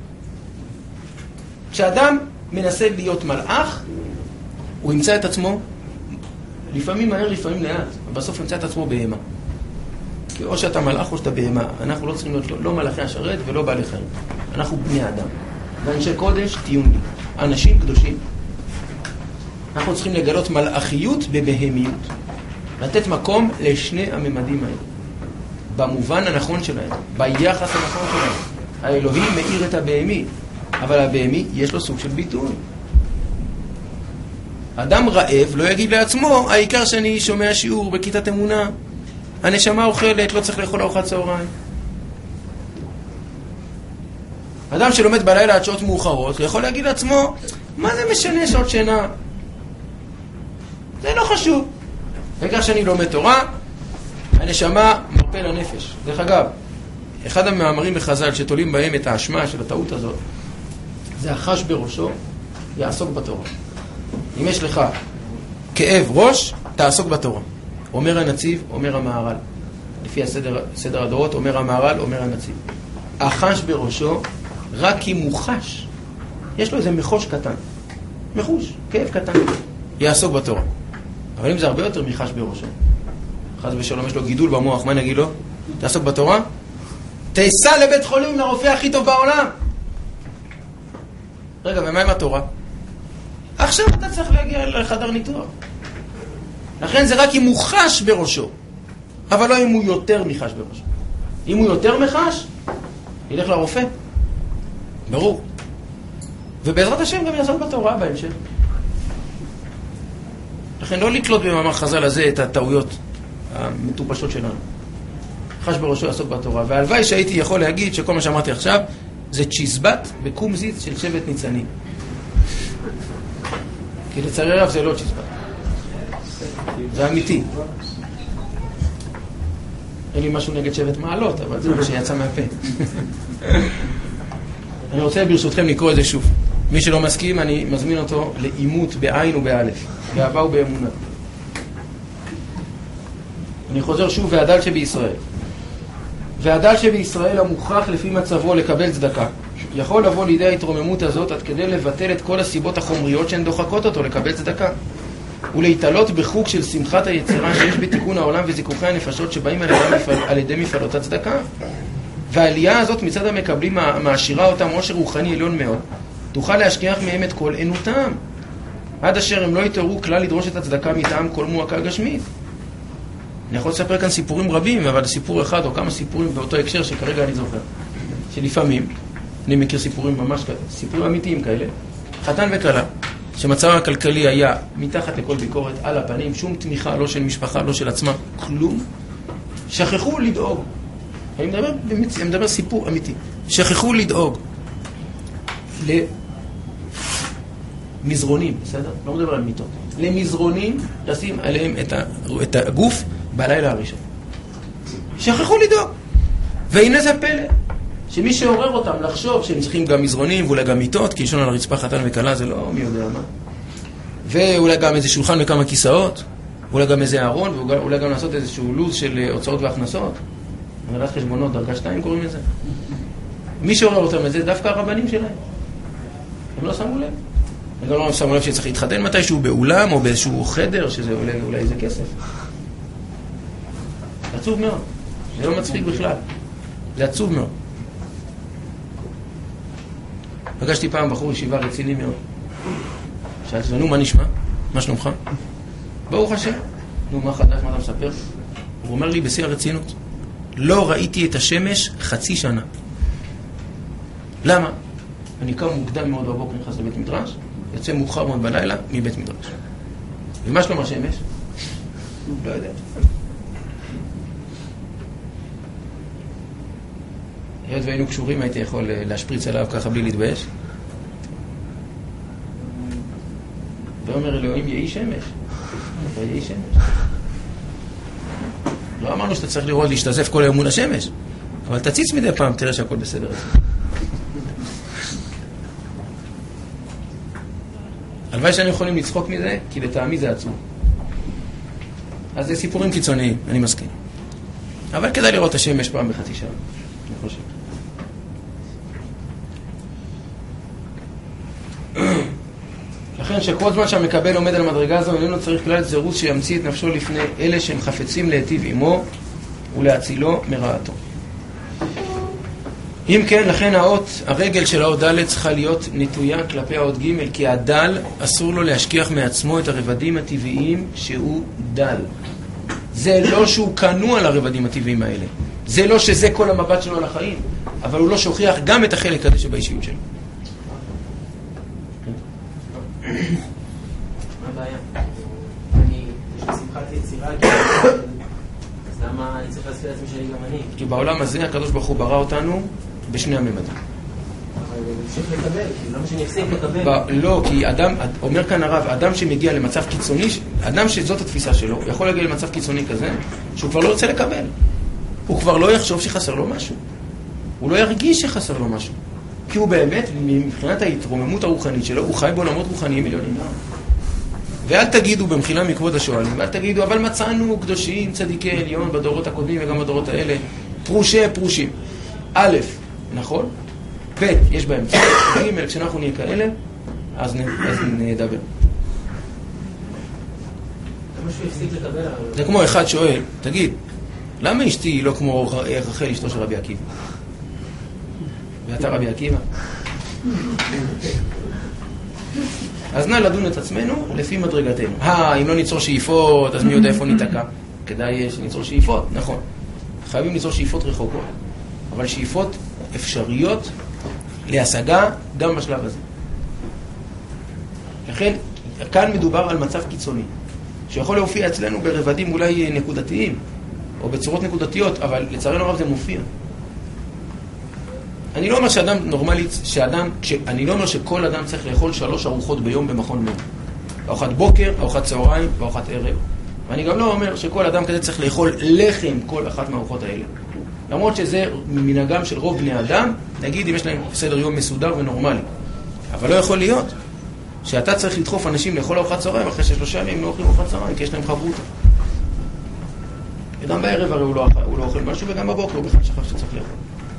כשאדם מנסה להיות מלאך, הוא ימצא את עצמו, לפעמים מהר, לפעמים לאט, ובסוף ימצא את עצמו בהמה. כי או שאתה מלאך או שאתה בהמה. אנחנו לא צריכים להיות לא, לא מלאכי השרת ולא בעלי חיים. אנחנו בני אדם. ואנשי קודש תהיו לי. אנשים קדושים. אנחנו צריכים לגלות מלאכיות בבהמיות. לתת מקום לשני הממדים האלה. במובן הנכון שלהם. ביחס הנכון שלהם. האלוהים מאיר את הבהמי. אבל הבהמי יש לו סוג של ביטוי. אדם רעב לא יגיד לעצמו, העיקר שאני שומע שיעור בכיתת אמונה. הנשמה אוכלת, לא צריך לאכול ארוחת צהריים. אדם שלומד בלילה עד שעות מאוחרות, יכול להגיד לעצמו, מה זה משנה שעות שינה? זה לא חשוב. וכך שאני לומד תורה, הנשמה מרפא לנפש. דרך אגב, אחד המאמרים בחז"ל שתולים בהם את האשמה של הטעות הזאת, זה החש בראשו, יעסוק בתורה. אם יש לך כאב ראש, תעסוק בתורה. אומר הנציב, אומר המהר"ל. לפי הסדר, סדר הדורות, אומר המהר"ל, אומר הנציב. החש בראשו, רק אם הוא חש, יש לו איזה מחוש קטן. מחוש, כאב קטן. יעסוק בתורה. אבל אם זה הרבה יותר מחש בראשו, חס ושלום יש לו גידול במוח, מה נגיד לו? תעסוק בתורה? תיסע לבית חולים לרופא הכי טוב בעולם. רגע, ומה עם התורה? עכשיו אתה צריך להגיע לחדר ניתוח. לכן זה רק אם הוא חש בראשו, אבל לא אם הוא יותר מחש בראשו. אם הוא יותר מחש, ילך לרופא. ברור. ובעזרת השם גם יעסוק בתורה בהמשך. לכן לא לקלוט במאמר חז"ל הזה את הטעויות המטופשות שלנו. חש בראשו לעסוק בתורה. והלוואי שהייתי יכול להגיד שכל מה שאמרתי עכשיו זה צ'יזבט בקומזיץ של שבט ניצנים. כי לצערי הרב זה לא צ'יזבט. זה אמיתי. אין לי משהו נגד שבט מעלות, אבל זה מה שיצא מהפה. אני רוצה ברשותכם לקרוא את זה שוב. מי שלא מסכים, אני מזמין אותו לאימות בעין ובאלף, באהבה ובאמונה. אני חוזר שוב, והדל שבישראל. והדל שבישראל המוכרח לפי מצבו לקבל צדקה. יכול לבוא לידי ההתרוממות הזאת עד כדי לבטל את כל הסיבות החומריות שהן דוחקות אותו לקבל צדקה. ולהתעלות בחוג של שמחת היצירה שיש בתיקון העולם וזיכוכי הנפשות שבאים על ידי, מפעל, על ידי מפעלות הצדקה. והעלייה הזאת מצד המקבלים מעשירה אותם עושר רוחני עליון מאוד, תוכל להשכיח מהם את כל ענותם, עד אשר הם לא יתעוררו כלל לדרוש את הצדקה מטעם כל מועקה גשמית. אני יכול לספר כאן סיפורים רבים, אבל סיפור אחד או כמה סיפורים באותו הקשר שכרגע אני זוכר. שלפעמים, אני מכיר סיפורים ממש כאלה, סיפורים אמיתיים כאלה, חתן וכלה, שמצב הכלכלי היה מתחת לכל ביקורת, על הפנים, שום תמיכה, לא של משפחה, לא של עצמה, כלום, שכחו לדאוג. אני מדבר, אני מדבר סיפור אמיתי. שכחו לדאוג למזרונים, בסדר? לא מדבר על מיטות. למזרונים, לשים עליהם את, ה, את הגוף בלילה הראשון. שכחו לדאוג. והנה זה פלא, שמי שעורר אותם לחשוב שהם צריכים גם מזרונים ואולי גם מיטות, כי לישון על הרצפה חתן וכלה זה לא מי יודע מה. ואולי גם איזה שולחן וכמה כיסאות, ואולי גם איזה ארון, ואולי גם לעשות איזשהו לוז של הוצאות והכנסות. עבודת חשבונות, דרגה שתיים קוראים לזה. מי שעורר אותם את זה, דווקא הרבנים שלהם. הם לא שמו לב. הם לא שמו לב שצריך להתחתן מתישהו באולם או באיזשהו חדר, שזה אולי, אולי איזה כסף. זה עצוב מאוד. זה לא מצחיק בכלל. זה עצוב מאוד. פגשתי פעם בחור ישיבה רציני מאוד. שאלתי לו, נו, מה נשמע? מה שלומך? ברוך השם. נו, מה חדש? מה אתה מספר? הוא אומר לי בשיא הרצינות. לא ראיתי את השמש חצי שנה. למה? אני קם מוקדם מאוד בבוקר, נכנס לבית מדרש, יוצא מאוחר מאוד בלילה מבית מדרש. ומה שלום השמש? לא יודע. היות והיינו קשורים, הייתי יכול להשפריץ עליו ככה בלי להתבייש. ואומר אלוהים, יהי שמש. יהי שמש. לא אמרנו שאתה צריך לראות להשתזף כל היום מול השמש, אבל תציץ מדי פעם, תראה שהכל בסדר. הלוואי שאני יכולים לצחוק מזה, כי לטעמי זה עצוב. אז זה סיפורים קיצוניים, אני מסכים. אבל כדאי לראות את השמש פעם בחצי שעה, אני חושב. לכן שכל זמן שהמקבל עומד על המדרגה הזו, איננו צריך כלל זירוס שימציא את נפשו לפני אלה שהם חפצים להיטיב עמו ולהצילו מרעתו. אם כן, לכן האות, הרגל של האות ד' צריכה להיות נטויה כלפי האות ג', כי הדל אסור לו להשכיח מעצמו את הרבדים הטבעיים שהוא דל. זה לא שהוא קנו על הרבדים הטבעיים האלה. זה לא שזה כל המבט שלו על החיים, אבל הוא לא שוכיח גם את החלק הזה שבאישיות שלו. מה הבעיה? אני, יש לי שמחת יצירה, אז למה אני צריך להזכיר לעצמי שאני גם אני? כי בעולם הזה הקדוש ברוך הוא ברא אותנו בשני הממדים. אבל אני ממשיך לקבל, כי למה שאני אפסיק לקבל? לא, כי אדם, אומר כאן הרב, אדם שמגיע למצב קיצוני, אדם שזאת התפיסה שלו, יכול להגיע למצב קיצוני כזה, שהוא כבר לא רוצה לקבל. הוא כבר לא יחשוב שחסר לו משהו. הוא לא ירגיש שחסר לו משהו. כי הוא באמת, מבחינת ההתרוממות הרוחנית שלו, הוא חי בעולמות רוחניים מיליונים. ואל תגידו במחילה מכבוד השואלים, ואל תגידו, אבל מצאנו קדושים, צדיקי עליון, בדורות הקודמים וגם בדורות האלה, פרושי פרושים. א', נכון? ב', יש בהם צדק, ג', כשאנחנו נהיה כאלה, אז נדבר. זה כמו אחד שואל, תגיד, למה אשתי היא לא כמו רחל אשתו של רבי עקיבא? ואתה רבי עקיבא? אז נא לדון את עצמנו לפי מדרגתנו. אה, אם לא ניצור שאיפות, אז מי יודע איפה ניתקע? כדאי שניצור שאיפות, נכון. חייבים ליצור שאיפות רחוקות, אבל שאיפות אפשריות להשגה גם בשלב הזה. לכן, כאן מדובר על מצב קיצוני, שיכול להופיע אצלנו ברבדים אולי נקודתיים, או בצורות נקודתיות, אבל לצערנו הרב זה מופיע. אני לא אומר שאדם נורמלי, שאדם, אני לא אומר שכל אדם צריך לאכול שלוש ארוחות ביום במכון מור. ארוחת בוקר, ארוחת צהריים וארוחת ערב. ואני גם לא אומר שכל אדם כזה צריך לאכול לחם כל אחת מהארוחות האלה. למרות שזה מנהגם של רוב בני אדם, נגיד אם יש להם סדר יום מסודר ונורמלי. אבל לא יכול להיות שאתה צריך לדחוף אנשים לאכול ארוחת צהריים אחרי ששלושה ימים לא אוכלים ארוחת צהריים, כי יש להם חברותה. וגם בערב הרי הוא לא, הוא לא אוכל משהו, וגם בבוקר הוא בכלל שכח שצריך לאכול.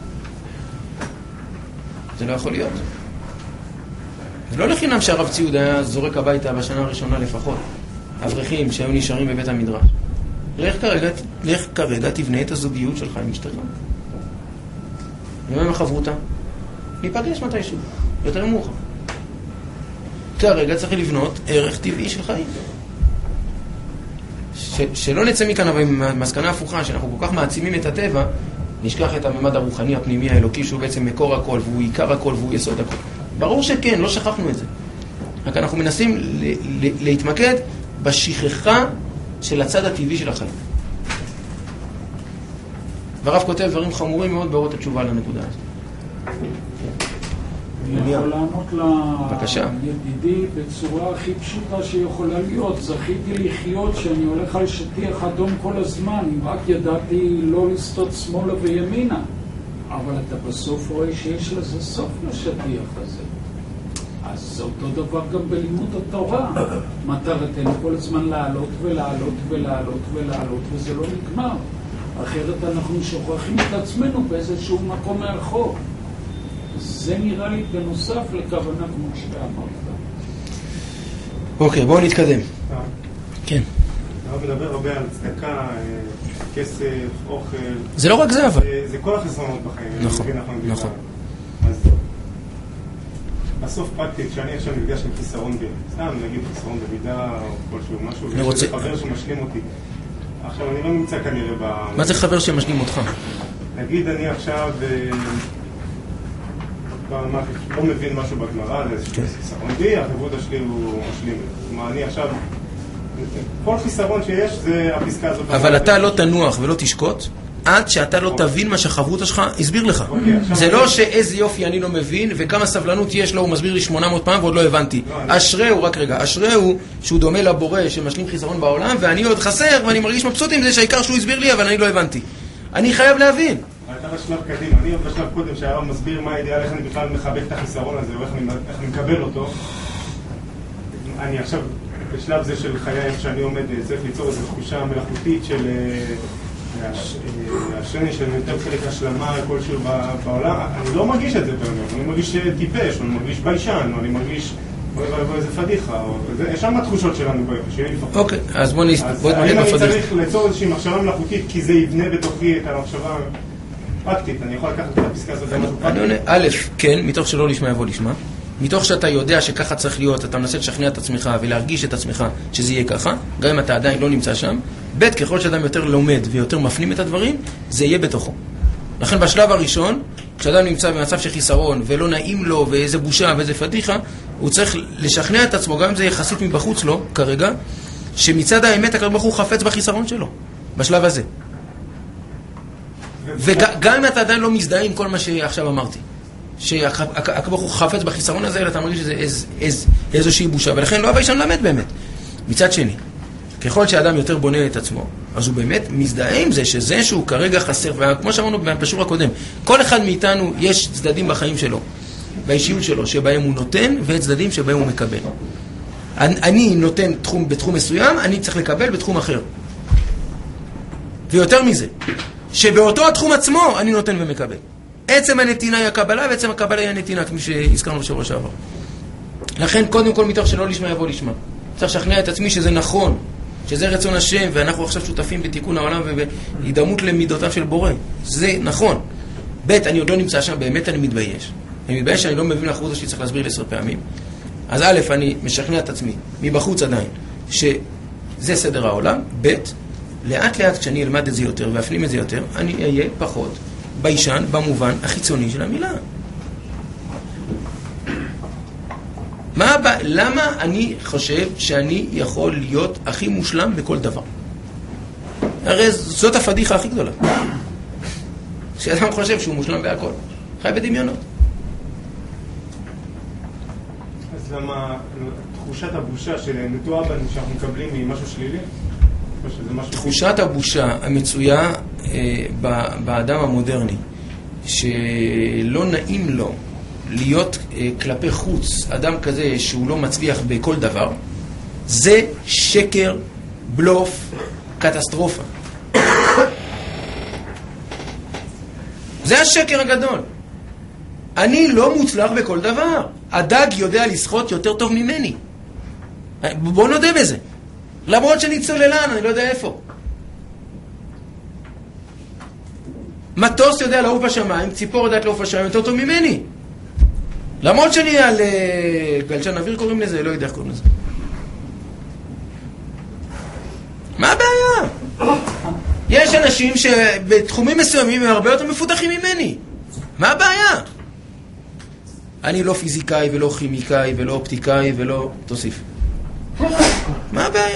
זה לא יכול להיות. זה לא לחינם שהרב ציוד היה זורק הביתה בשנה הראשונה לפחות. אברכים שהיו נשארים בבית המדרש. לך כרגע, לך כרגע תבנה את הזוגיות שלך עם אשתך. ומה עם החברותה? ניפגש מתישהו, יותר מאוחר. כרגע צריך לבנות ערך טבעי של חיים. ש- שלא נצא מכאן אבל עם מסקנה הפוכה, שאנחנו כל כך מעצימים את הטבע, נשכח את הממד הרוחני הפנימי האלוקי שהוא בעצם מקור הכל, והוא עיקר הכל, והוא יסוד הכל. ברור שכן, לא שכחנו את זה. רק אנחנו מנסים ל- ל- להתמקד בשכחה של הצד הטבעי של החיים. והרב כותב דברים חמורים מאוד באורות התשובה לנקודה הזאת. אני יכול לענות בבקשה. לידידי בצורה הכי פשוטה שיכולה להיות. זכיתי לחיות שאני הולך על שטיח אדום כל הזמן, אם רק ידעתי לא לסטות שמאלה וימינה. אבל אתה בסוף רואה שיש לזה סוף לשטיח הזה. אז זה אותו דבר גם בלימוד התורה. מטרתנו כל הזמן לעלות ולעלות ולעלות ולעלות, וזה לא נגמר. אחרת אנחנו שוכחים את עצמנו באיזשהו מקום מאחור. זה נראה לי בנוסף לכוונה כמו שאמרת. אוקיי, בואו נתקדם. כן. הרב מדבר הרבה על צדקה, כסף, אוכל. זה לא רק זה אבל. זה כל החסרונות בחיים. נכון, נכון. אז בסוף פרקטית, כשאני עכשיו נפגש עם חיסרון, סתם נגיד חיסרון במידה או כלשהו, משהו, יש איזה חבר שמשלים אותי. עכשיו אני לא נמצא כנראה ב... מה זה חבר שמשלים אותך? נגיד אני עכשיו לא מבין משהו בגמרא, זה איזשהו חיסרון בי, החברות שלי הוא משלים. כלומר, אני עכשיו... כל חיסרון שיש זה הפסקה הזאת. אבל אתה לא תנוח ולא תשקוט עד שאתה לא תבין מה שהחברות שלך הסביר לך. זה לא שאיזה יופי אני לא מבין וכמה סבלנות יש לו, הוא מסביר לי שמונה מאות פעם ועוד לא הבנתי. אשריהו, רק רגע, אשריהו שהוא דומה לבורא שמשלים חיסרון בעולם ואני עוד חסר ואני מרגיש מבסוט עם זה שהעיקר שהוא הסביר לי אבל אני לא הבנתי. אני חייב להבין. אתה בשלב קדימה, אני עוד בשלב קודם שהרב מסביר מה האידאל, איך אני בכלל מכבד את החיסרון הזה או איך אני מקבל אותו. אני עכשיו בשלב זה של חיי, איך שאני עומד, צריך ליצור איזו תחושה מלאכותית של השני, של יותר חלק השלמה כלשהו בעולם. אני לא מרגיש את זה באמת, אני מרגיש טיפש, אני מרגיש ביישן, אני מרגיש איזה פדיחה, יש שם התחושות שלנו שיהיה לפחות. אוקיי, אז בוא נתמקד בפדיחה. האם אני צריך ליצור איזושהי מחשבה מלאכותית כי זה יבנה בתוכי את המחשבה פרקטית, אני יכול לקחת את הפסקה הזאת למשהו פרקטית? א', כן, מתוך שלא לשמה יבוא לשמה. מתוך שאתה יודע שככה צריך להיות, אתה מנסה לשכנע את עצמך ולהרגיש את עצמך שזה יהיה ככה, גם אם אתה עדיין לא נמצא שם. ב', ככל שאדם יותר לומד ויותר מפנים את הדברים, זה יהיה בתוכו. לכן בשלב הראשון, כשאדם נמצא במצב של חיסרון ולא נעים לו ואיזה בושה ואיזה פדיחה, הוא צריך לשכנע את עצמו, גם אם זה יחסית מבחוץ לו כרגע, שמצד האמת הקדוש ברוך הוא חפץ בחיסרון שלו, בשלב הזה. וגם אם אתה עדיין לא מזדהה עם כל מה שעכשיו אמרתי. שהקדוש ברוך הוא חפץ בחיסרון הזה, אלא אתה מרגיש שזה איז, איז, איזושהי בושה, ולכן לא הבא ישן למד באמת. מצד שני, ככל שאדם יותר בונה את עצמו, אז הוא באמת מזדהה עם זה, שזה שהוא כרגע חסר, וכמו שאמרנו בשיעור הקודם, כל אחד מאיתנו יש צדדים בחיים שלו, באישיות שלו, שבהם הוא נותן, וצדדים שבהם הוא מקבל. אני נותן תחום, בתחום מסוים, אני צריך לקבל בתחום אחר. ויותר מזה, שבאותו התחום עצמו אני נותן ומקבל. עצם הנתינה היא הקבלה, ועצם הקבלה היא הנתינה, כפי שהזכרנו בשבוע שעבר. לכן, קודם כל, מתוך שלא לשמה יבוא לשמה. צריך לשכנע את עצמי שזה נכון, שזה רצון השם, ואנחנו עכשיו שותפים בתיקון העולם ובהידמות למידותיו של בורא. זה נכון. ב', אני עוד לא נמצא שם, באמת אני מתבייש. אני מתבייש שאני לא מבין לאחרות שלי צריך להסביר לעשר פעמים. אז א', אני משכנע את עצמי, מבחוץ עדיין, שזה סדר העולם. ב', לאט לאט כשאני אלמד את זה יותר ואפנים את זה יותר, אני אהיה פחות ביישן במובן החיצוני של המילה. מה הבא? למה אני חושב שאני יכול להיות הכי מושלם בכל דבר? הרי זאת הפדיחה הכי גדולה. שאדם חושב שהוא מושלם בהכל. חי בדמיונות. אז למה תחושת הבושה שנטועה בנו שאנחנו מקבלים היא משהו שלילי? תחושת הבושה המצויה אה, באדם המודרני, שלא נעים לו להיות אה, כלפי חוץ אדם כזה שהוא לא מצליח בכל דבר, זה שקר, בלוף, קטסטרופה. זה השקר הגדול. אני לא מוצלח בכל דבר. הדג יודע לשחות יותר טוב ממני. בוא נודה בזה. למרות שאני צוללן, אני לא יודע איפה. מטוס יודע לעוף בשמיים, ציפור יודעת לעוף בשמיים יותר טוב ממני. למרות שאני על גלשן אוויר קוראים לזה, לא יודע איך קוראים לזה. מה הבעיה? יש אנשים שבתחומים מסוימים הם הרבה יותר מפותחים ממני. מה הבעיה? אני לא פיזיקאי ולא כימיקאי ולא אופטיקאי ולא... תוסיף. מה הבעיה?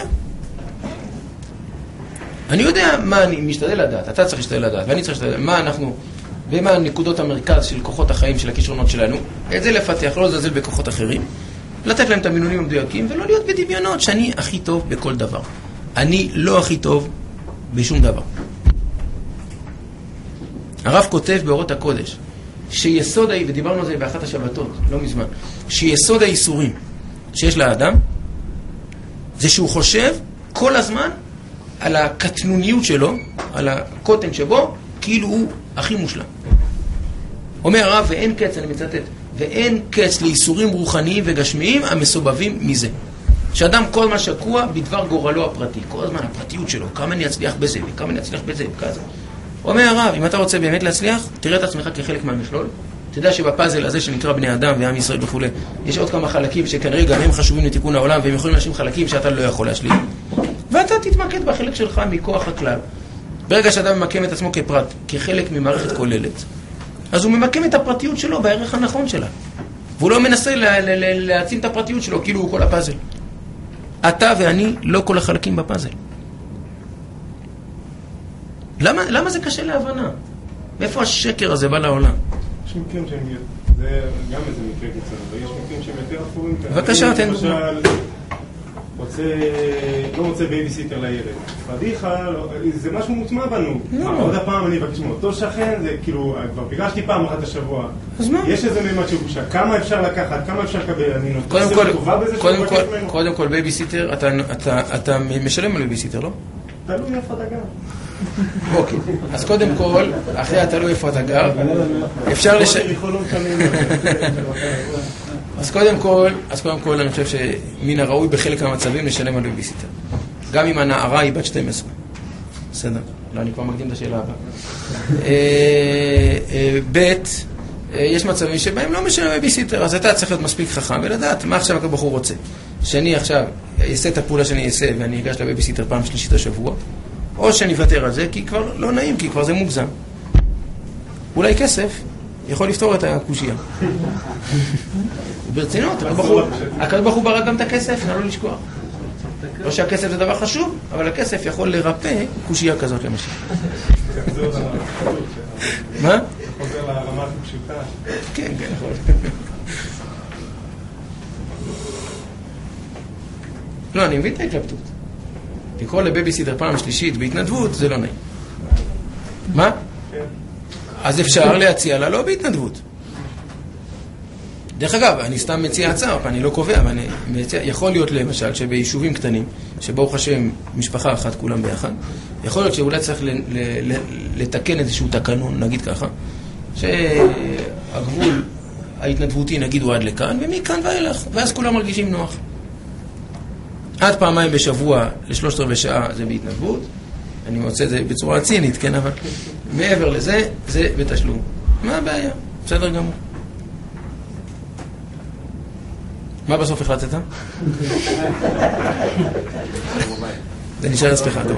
אני יודע מה אני משתדל לדעת, אתה צריך להשתדל לדעת, ואני צריך להשתדל לדעת, מה אנחנו, ומה נקודות המרכז של כוחות החיים, של הכישרונות שלנו, את זה לפתח, לא לזלזל בכוחות אחרים, לתת להם את המינונים המדויקים, ולא להיות בדמיונות שאני הכי טוב בכל דבר. אני לא הכי טוב בשום דבר. הרב כותב באורות הקודש, שיסוד, ודיברנו על זה באחת השבתות, לא מזמן, שיסוד האיסורים שיש לאדם, זה שהוא חושב כל הזמן על הקטנוניות שלו, על הקוטן שבו, כאילו הוא הכי מושלם. אומר הרב, ואין קץ, אני מצטט, ואין קץ לאיסורים רוחניים וגשמיים המסובבים מזה. שאדם כל מה שקוע בדבר גורלו הפרטי, כל הזמן הפרטיות שלו, כמה אני אצליח בזה, וכמה אני אצליח בזה, וכזה. אומר הרב, אם אתה רוצה באמת להצליח, תראה את עצמך כחלק מהמכלול, תדע שבפאזל הזה שנקרא בני אדם ועם ישראל וכו', יש עוד כמה חלקים שכנראה גם הם חשובים לתיקון העולם, והם יכולים להשלים חלקים שאתה לא יכול להשלים. ואתה תתמקד בחלק שלך מכוח הכלל. ברגע שאדם ממקם את עצמו כפרט, כחלק ממערכת כוללת, אז הוא ממקם את הפרטיות שלו בערך הנכון שלה. והוא לא מנסה לה, לה, לה, להעצים את הפרטיות שלו, כאילו הוא כל הפאזל. אתה ואני לא כל החלקים בפאזל. למה, למה זה קשה להבנה? מאיפה השקר הזה בא לעולם? יש מקרים שהם, זה גם איזה מקרה קצר, אבל יש מקרים שהם יותר אפורים. בבקשה, תן דוגמה. רוצה, לא רוצה בייביסיטר לילד. פדיחה, זה משהו מוטמע בנו. עוד הפעם אני אבקש מאותו שכן, זה כאילו, כבר ביקשתי פעם אחת השבוע. אז מה? יש איזה מימד של בושה. כמה אפשר לקחת, כמה אפשר לקבל? אני קודם כל, קודם כל, קודם כל בייביסיטר, אתה משלם על בייביסיטר, לא? תלוי איפה אתה גר. אוקיי, אז קודם כל, אחרי התלוי איפה אתה גר, אפשר לש... אז קודם כל, אז קודם כל אני חושב שמן הראוי בחלק מהמצבים לשלם על בייביסיטר. גם אם הנערה היא בת שתים עשרה. בסדר, לא, אני כבר מקדים את השאלה הבאה. ב' יש מצבים שבהם לא משלם בייביסיטר, אז אתה צריך להיות מספיק חכם ולדעת מה עכשיו הבחור רוצה. שאני עכשיו אעשה את הפעולה שאני אעשה ואני אגש לבייביסיטר פעם שלישית השבוע, או שאני אוותר על זה, כי כבר לא נעים, כי כבר זה מוגזם. אולי כסף יכול לפתור את הקושיה. ברצינות, הקדוש ברוך הוא ברא גם את הכסף, נא לא לשכוח. לא שהכסף זה דבר חשוב, אבל הכסף יכול לרפא קושיה כזאת למשל. מה? חוזר לרמה הפשוטה. כן, כן, יכול. לא, אני מבין את ההתלבטות. לקרוא לבייביסיטר פעם שלישית בהתנדבות, זה לא נעים. מה? אז אפשר להציע לה לא בהתנדבות. דרך אגב, אני סתם מציע הצעה, אני לא קובע, אבל אני מציע, יכול להיות למשל שביישובים קטנים, שברוך השם משפחה אחת כולם ביחד, יכול להיות שאולי צריך ל- ל- ל- לתקן איזשהו תקנון, נגיד ככה, שהגבול ההתנדבותי נגיד הוא עד לכאן, ומכאן ואילך, ואז כולם מרגישים נוח. עד פעמיים בשבוע לשלושת רבעי שעה זה בהתנדבות, אני מוצא את זה בצורה צינית, כן, אבל מעבר לזה, זה בתשלום. מה הבעיה? בסדר גמור. מה בסוף החלטת? זה נשאר אצלך, טוב.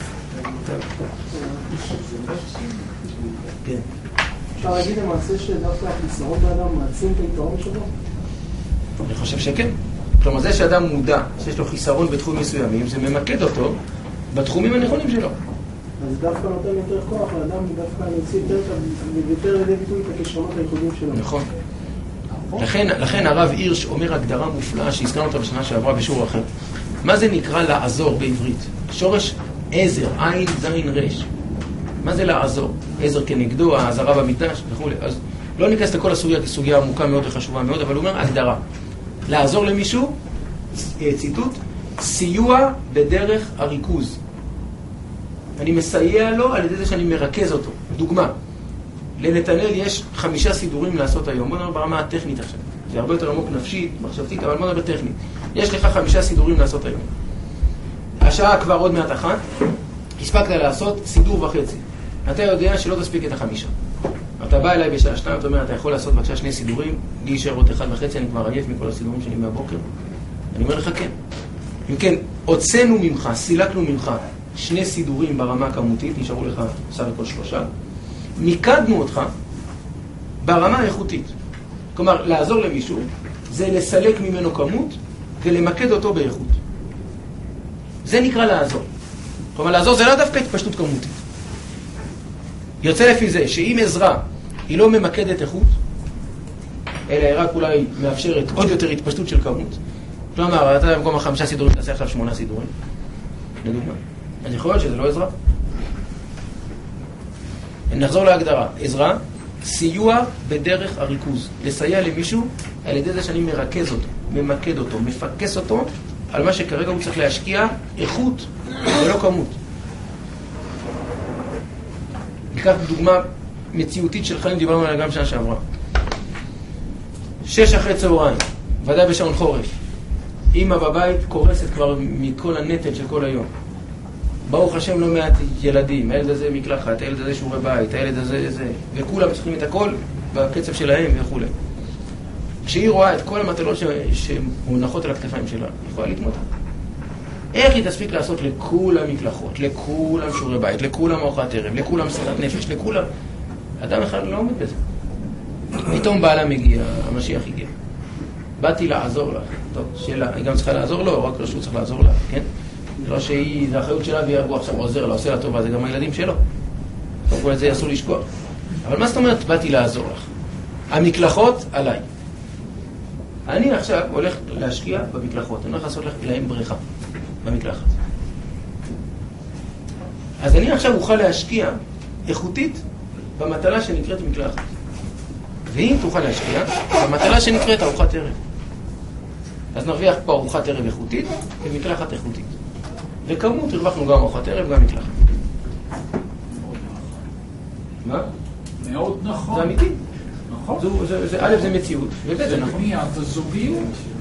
כן. אפשר להגיד למעשה שדווקא החיסרון באדם מעצים את היתרון שלו? אני חושב שכן. כלומר, זה שאדם מודע שיש לו חיסרון בתחומים מסוימים, זה ממקד אותו בתחומים הנכונים שלו. אז דווקא נותן יותר כוח לאדם, דווקא להוציא יותר לידי ביטוי את הכישרונות הייחודיים שלו. נכון. לכן, לכן הרב הירש אומר הגדרה מופלאה שהזכרנו אותה בשנה שעברה בשיעור אחר. מה זה נקרא לעזור בעברית? שורש עזר, עין, זין, רש. מה זה לעזור? עזר כנגדו, העזרה במקדש וכו'. אז לא ניכנס לכל הסוגיה, כי סוגיה עמוקה מאוד וחשובה מאוד, אבל הוא אומר הגדרה. לעזור למישהו, ציטוט, סיוע בדרך הריכוז. אני מסייע לו על ידי זה שאני מרכז אותו. דוגמה, לנתנאל יש חמישה סידורים לעשות היום. בוא נראה ברמה הטכנית עכשיו. זה הרבה יותר עמוק נפשית, מחשבתית, אבל בוא נראה בטכנית. יש לך חמישה סידורים לעשות היום. השעה כבר עוד מעט אחת, הספקת לעשות סידור וחצי. אתה יודע שלא תספיק את החמישה. אתה בא אליי בשעה שתיים, אתה אומר, אתה יכול לעשות בבקשה שני סידורים, לי יישאר עוד אחד וחצי, אני כבר עייף מכל הסידורים שלי מהבוקר. אני אומר לך כן. אם כן, הוצאנו ממך, סילקנו ממך שני סידורים ברמה הכמותית, נשארו לך סך הכל שלושה. מיקדנו אותך ברמה האיכותית. כלומר, לעזור למישהו זה לסלק ממנו כמות ולמקד אותו באיכות. זה נקרא לעזור. כלומר, לעזור זה לא דווקא התפשטות כמותית. יוצא לפי זה שאם עזרה היא לא ממקדת איכות, אלא היא רק אולי מאפשרת עוד יותר התפשטות של כמות. כלומר, אתה במקום החמישה סידורים, תעשה עכשיו שמונה סידורים. לדוגמה. אז יכול להיות שזה לא עזרה. נחזור להגדרה. עזרה, סיוע בדרך הריכוז. לסייע למישהו על ידי זה שאני מרכז אותו, ממקד אותו, מפקס אותו על מה שכרגע הוא צריך להשקיע איכות ולא כמות. ניקח דוגמה מציאותית של חיים, דיברנו עליה גם שנה שעברה. שש אחרי צהריים, ודאי בשעון חורף. אמא בבית קורסת כבר מכל הנטל של כל היום. ברוך השם לא מעט ילדים, הילד הזה מקלחת, הילד הזה שיעורי בית, הילד הזה זה, וכולם צריכים את הכל בקצב שלהם וכו'. כשהיא רואה את כל המטלות שמונחות על הכתפיים שלה, היא יכולה להתמודד. איך היא תספיק לעשות לכולם מקלחות, לכולם שיעורי בית, לכולם ארוחת ערב, לכולם סעודת נפש, לכולם? אדם אחד לא עומד בזה. פתאום בעלה מגיע, המשיח הגיע. באתי לעזור לך. טוב, שאלה, היא גם צריכה לעזור לו, רק רשות צריך לעזור לה, כן? זה לא שהיא, זה האחריות שלה והיא עכשיו עוזר לה, עושה לה טובה, זה גם הילדים שלו. טוב, כל זה אסור לשכוח. אבל מה זאת אומרת, באתי לעזור לך? המקלחות עליי. אני עכשיו הולך להשקיע במקלחות, אני הולך לעשות להם בריכה במקלחת. אז אני עכשיו אוכל להשקיע איכותית במטלה שנקראת מקלחת. והיא תוכל להשקיע במטלה שנקראת ארוחת ערב. אז נרוויח פה ארוחת ערב איכותית ומקלחת איכותית. וכמות הרווחנו גם ארוחת ערב וגם מקלחת. מה? מאוד נכון. זה אמיתי. נכון. א' זה מציאות, וב' זה נכון. זה בניית הזוגיות.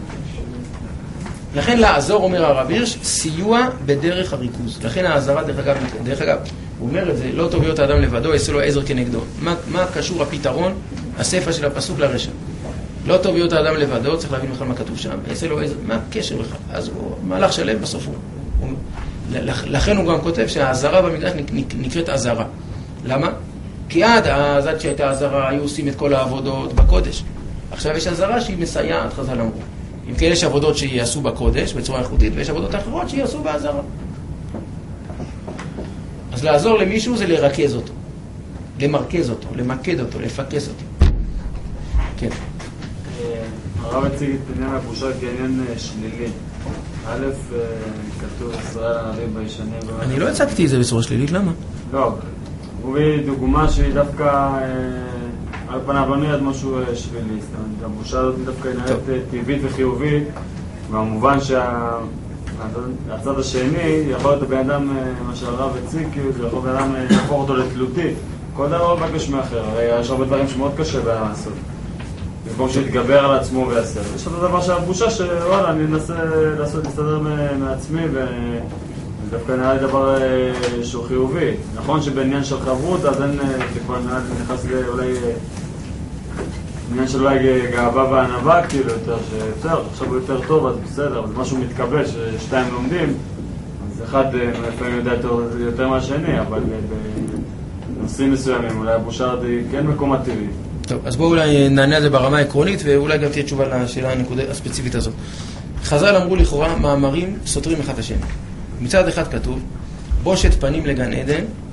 לכן לעזור, אומר הרב הירש, סיוע בדרך הריכוז. לכן העזרה, דרך אגב, דרך אגב, הוא אומר את זה, לא טוב להיות האדם לבדו, יעשה לו עזר כנגדו. מה, מה קשור הפתרון, הספר של הפסוק לרשע? לא טוב להיות האדם לבדו, צריך להבין בכלל מה כתוב שם, יעשה לו עזר, מה הקשר בכלל? אז הוא מהלך שלם בסוף הוא. הוא לכן הוא גם כותב שהעזרה במקדש נקראת עזרה. למה? כי עד אז, עד שהייתה עזרה, היו עושים את כל העבודות בקודש. עכשיו יש עזרה שהיא מסייעת, חז"ל אמרו. אם כן, יש עבודות שיעשו בקודש בצורה איכותית, ויש עבודות אחרות שיעשו בעזרה. אז לעזור למישהו זה לרכז אותו, למרכז אותו, למקד אותו, לפקס אותו. כן. הרב הציג את עניין הבושה כעניין שלילי. א', כתוב ישראל הנביא בישנים. אני לא הצגתי את זה בצורה שלילית, למה? לא, הוא הביא דוגמה שהיא דווקא על פניו לא נראית משהו שלילי. זאת אומרת, הבושה הזאת דווקא נראית טבעית וחיובית, במובן שהצד השני יכול להיות הבן אדם, מה שהרב הציג, זה יכול בן אדם להפוך אותו לתלותי. כל דבר לא בקש מאחר, הרי יש הרבה דברים שמאוד קשה לעשות. במקום שיתגבר על עצמו ויעשה. יש אותו דבר שהבושה שוואלה, אני אנסה לעשות, להסתדר מעצמי ודווקא נראה לי דבר שהוא חיובי. נכון שבעניין של חברות, אז אין, זה כבר נכנס לאולי עניין של אולי גאווה וענווה, כאילו יותר, שיותר, עכשיו הוא יותר טוב, אז בסדר, אבל זה משהו מתקבל, ששתיים לומדים, אז אחד לפעמים יודע יותר, יותר מהשני, אבל בנושאים מסוימים, אולי הבושה היא כן מקום טבעי. טוב, אז בואו אולי נענה על זה ברמה העקרונית, ואולי גם תהיה תשובה לשאלה הספציפית הזאת. חז"ל אמרו לכאורה, מאמרים סותרים אחד השני. מצד אחד כתוב, בושת פנים לגן עדן,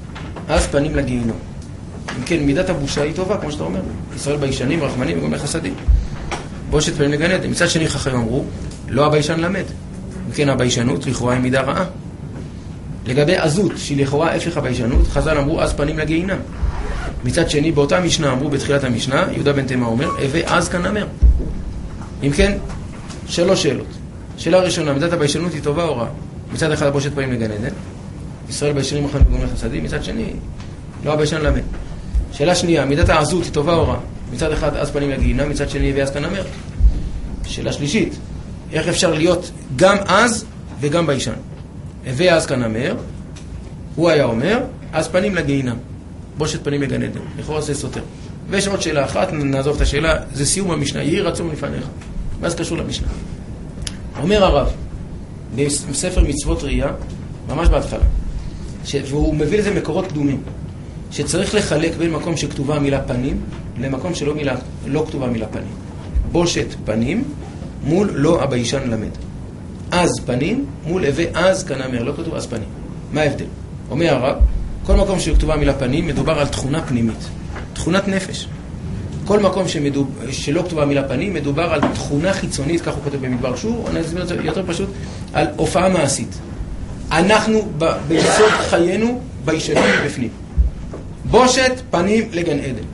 אז פנים לגיהינום. אם כן, מידת הבושה היא טובה, כמו שאתה אומר. ישראל ביישנים, רחמנים וגומלי חסדים. בושת פנים לגן עדן. מצד שני חכמים אמרו, לא הביישן למד. אם כן, הביישנות לכאורה היא מידה רעה. לגבי עזות, שהיא לכאורה הפך הביישנות, חז"ל אמרו, אז פנים לגיהינם. מצד שני, באותה משנה אמרו בתחילת המשנה, יהודה בן תימה אומר, הווה אז כנמר. אם כן, שלוש שאלות. שאלה ראשונה, מידת הביישנות היא טובה או רעה? מצד אחד הבושת פנים לגן עדן. ישראל ביישנים רחמנים וגומלי חסדים. מצד שני, לא הביישן למד. שאלה שנייה, מידת העזות היא טובה או רעה? מצד אחד אז פנים לגיהינם, מצד שני הווה אז כנמר. שאלה שלישית, איך אפשר להיות גם אז וגם ביישן? הווה אז כנמר, הוא היה אומר, אז פנים לגיהינם. בושת פנים לגן עדן. לכאורה זה סותר. ויש עוד שאלה אחת, נעזוב את השאלה, זה סיום המשנה, יהי רצון מלפניך. מה זה קשור למשנה? אומר הרב, בספר מצוות ראייה, ממש בהתחלה, ש... והוא מביא לזה מקורות קדומים, שצריך לחלק בין מקום שכתובה המילה פנים, למקום שלא מילה, לא כתובה המילה פנים. בושת פנים מול לא הביישן למד. אז פנים מול הווה אז כנמר, לא כתוב אז פנים. מה ההבדל? אומר הרב, כל מקום שכתובה המילה פנים מדובר על תכונה פנימית, תכונת נפש. כל מקום שמדוב... שלא כתובה המילה פנים מדובר על תכונה חיצונית, כך הוא כותב במדבר שור, אני אסביר את זה יותר פשוט, על הופעה מעשית. אנחנו ב... ביסוד חיינו ביישנים מבפנים. בושת פנים לגן עדן.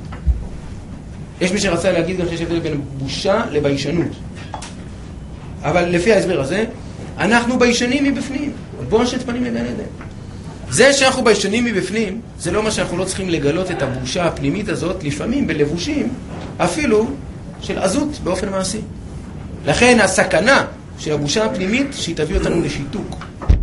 יש מי שרצה להגיד גם שיש הבדל בין בושה לביישנות. אבל לפי ההסבר הזה, אנחנו ביישנים מבפנים. בושת פנים לגן עדן. זה שאנחנו ביישנים מבפנים, זה לא מה שאנחנו לא צריכים לגלות את הבושה הפנימית הזאת, לפעמים בלבושים, אפילו של עזות באופן מעשי. לכן הסכנה של הבושה הפנימית, שהיא תביא אותנו לשיתוק.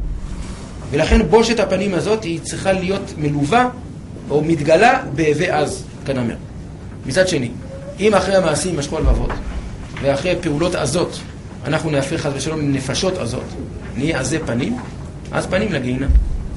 ולכן בושת הפנים הזאת היא צריכה להיות מלווה או מתגלה בהווה אז כנמר. מצד שני, אם אחרי המעשים משכו הלבבות, ואחרי פעולות עזות, אנחנו נהפך חס ושלום לנפשות עזות, נהיה עזי פנים, אז פנים לגיהינם.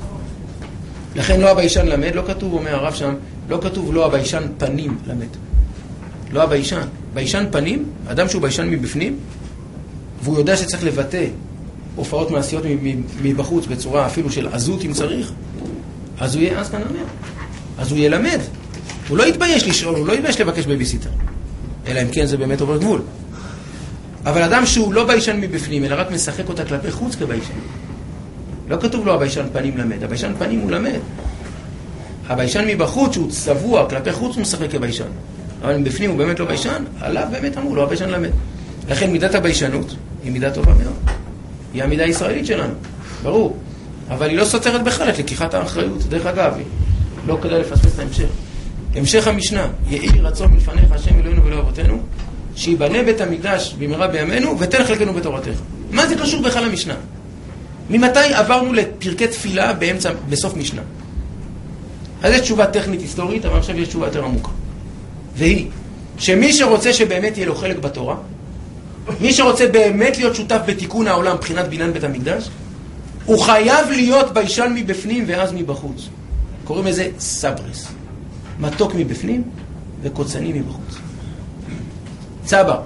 לכן לא הביישן למד, לא כתוב, אומר הרב שם, לא כתוב לא הביישן פנים למד. לא הביישן. ביישן פנים, אדם שהוא ביישן מבפנים, והוא יודע שצריך לבטא הופעות מעשיות מבחוץ בצורה אפילו של עזות אם צריך, אז הוא יהיה אז כנמר. אז הוא ילמד. הוא לא יתבייש לשאול, הוא לא יתבייש לבקש בייביסיטר. אלא אם כן זה באמת עובר גבול. אבל אדם שהוא לא ביישן מבפנים, אלא רק משחק אותה כלפי חוץ כביישן. לא כתוב לו הביישן פנים למד, הביישן פנים הוא למד. הביישן מבחוץ שהוא צבוע כלפי חוץ הוא משחק כביישן. אבל מבפנים הוא באמת לא ביישן, עליו באמת אמרו לו הביישן למד. לכן מידת הביישנות היא מידה טובה מאוד. היא המידה הישראלית שלנו, ברור. אבל היא לא סותרת בכלל את לקיחת האחריות. דרך אגב, לא כדאי לפספס את ההמשך. המשך המשנה, יהי רצון מלפניך השם אלוהינו ולא אבותינו, שיבנה בית המקדש במהרה בימינו ותן חלקנו בתורתך. מה זה קשור בכלל למשנה? ממתי עברנו לפרקי תפילה באמצע, בסוף משנה? אז יש תשובה טכנית היסטורית, אבל עכשיו יש תשובה יותר עמוקה. והיא, שמי שרוצה שבאמת יהיה לו חלק בתורה, מי שרוצה באמת להיות שותף בתיקון העולם מבחינת בניין בית המקדש, הוא חייב להיות ביישן מבפנים ואז מבחוץ. קוראים לזה סברס. מתוק מבפנים וקוצני מבחוץ. צבר.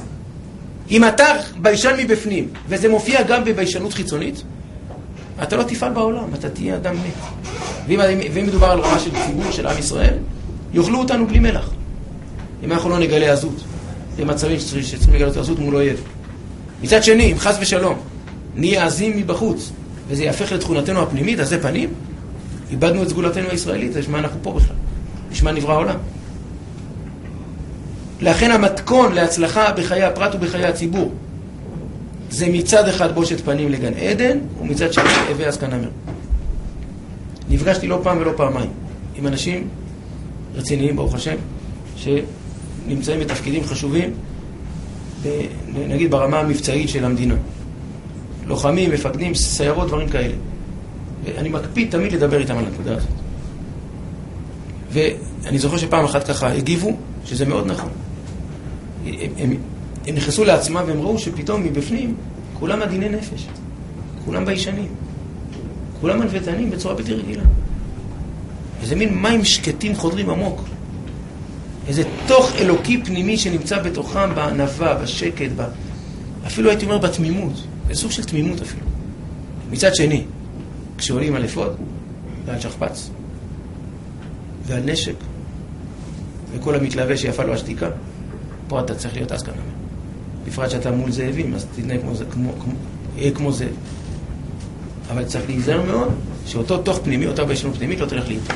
אם אתה ביישן מבפנים, וזה מופיע גם בביישנות חיצונית, אתה לא תפעל בעולם, אתה תהיה אדם מת. ואם, ואם מדובר על רמה של ציבור, של עם ישראל, יאכלו אותנו בלי מלח. אם אנחנו לא נגלה עזות. זה מצבים שצריכים לגלות עזות מול אויב. מצד שני, אם חס ושלום, נהיה עזים מבחוץ, וזה יהפך לתכונתנו הפנימית, אז זה פנים, איבדנו את סגולתנו הישראלית, אז מה אנחנו פה בכלל? בשמה נברא העולם. לכן המתכון להצלחה בחיי הפרט ובחיי הציבור זה מצד אחד בושת פנים לגן עדן ומצד שני הווה אז כנמר. נפגשתי לא פעם ולא פעמיים עם אנשים רציניים ברוך השם שנמצאים בתפקידים חשובים נגיד ברמה המבצעית של המדינה, לוחמים, מפקדים, סיירות, דברים כאלה. ואני מקפיד תמיד לדבר איתם על הנקודה הזאת. ואני זוכר שפעם אחת ככה הגיבו שזה מאוד נכון. הם, הם, הם נכנסו לעצמם והם ראו שפתאום מבפנים כולם עדיני נפש, כולם ביישנים, כולם מלוותנים בצורה בלתי רגילה. איזה מין מים שקטים חודרים עמוק, איזה תוך אלוקי פנימי שנמצא בתוכם בענווה, בשקט, ב... אפילו הייתי אומר בתמימות, איזה סוג של תמימות אפילו. מצד שני, כשעולים על אפוד ועל שכפ"ץ, והנשק, וכל המתלווה שיפה לו השתיקה, פה אתה צריך להיות אסקנמי. בפרט שאתה מול זאבים, אז תתנהג כמו, כמו, כמו, כמו זאב. אבל צריך להיזהר מאוד, שאותו תוך פנימי, אותה ביישנות פנימית, לא תלך להתאר.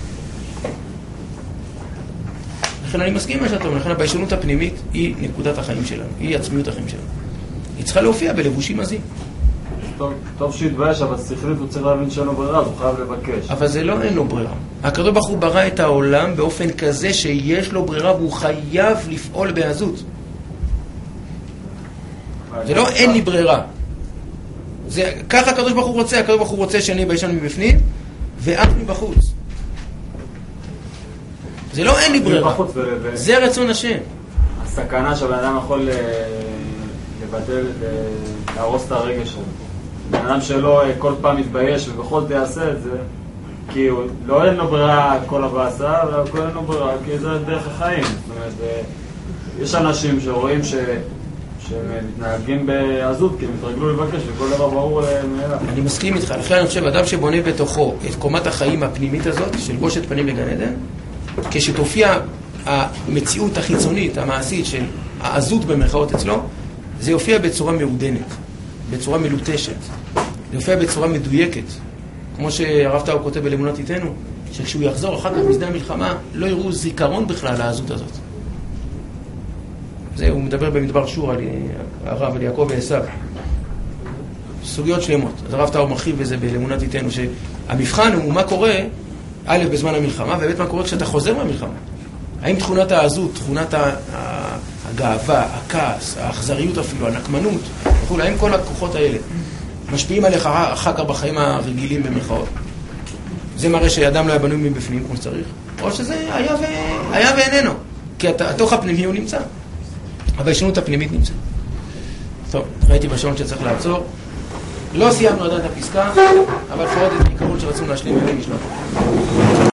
לכן אני מסכים מה שאתה אומר, לכן הביישנות הפנימית היא נקודת החיים שלנו, היא עצמיות החיים שלנו. היא צריכה להופיע בלבושים עזים. טוב, טוב שיתבייש, אבל שכלית הוא צריך להבין שאין לו ברירה, הוא חייב לבקש. אבל זה לא אין לו ברירה. הקדוש ברוך הוא ברא את העולם באופן כזה שיש לו ברירה והוא חייב לפעול בעזות. זה לא אין לי ברירה. זה, ככה הקדוש ברוך הוא רוצה, הקדוש ברוך הוא רוצה שאני ביישן מבפנים ואף מבחוץ. זה לא אין לי ברירה. זה רצון השם. הסכנה שהבן אדם יכול לבטל, להרוס את הרגש שלו. בן אדם שלא כל פעם מתבייש ובכל זאת יעשה את זה, כי הוא לא אין לו ברירה כל הבאסה, אבל כל אין לו ברירה, כי זה דרך החיים. זאת אומרת, יש אנשים שרואים ש... שהם מתנהגים בעזות, כי הם התרגלו לבקש, וכל דבר ברור מאליו. אני מסכים איתך. לכן אני חושב, אדם שבונה בתוכו את קומת החיים הפנימית הזאת, של בושת פנים לגן עדן, כשתופיע המציאות החיצונית, המעשית של העזות במרכאות אצלו, זה יופיע בצורה מעודנת, בצורה מלוטשת, זה יופיע בצורה מדויקת. כמו שהרב טאו כותב בלאמונות איתנו, שכשהוא יחזור אחר כך משדה המלחמה, לא יראו זיכרון בכלל לעזות הזאת. זה, הוא מדבר במדבר שור על הרב, על יעקב ועשיו. סוגיות שלמות. אז הרב טאו מרחיב בזה בלאמונות איתנו, שהמבחן הוא מה קורה, א', בזמן המלחמה, וב' מה קורה כשאתה חוזר מהמלחמה. האם תכונת העזות, תכונת הגאווה, הכעס, האכזריות אפילו, הנקמנות, וכו', האם כל הכוחות האלה משפיעים עליך אחר כך בחיים הרגילים במרכאות? זה מראה שאדם לא היה בנוי מבפנים כמו שצריך, או שזה היה, ו... היה ואיננו, כי התוך הפנימי הוא נמצא, הביישנות הפנימית נמצא. טוב, ראיתי בשעון שצריך לעצור. לא סיימנו עדיין את הפסקה, אבל לפחות את העיקרון שרצינו להשלים היום משלב.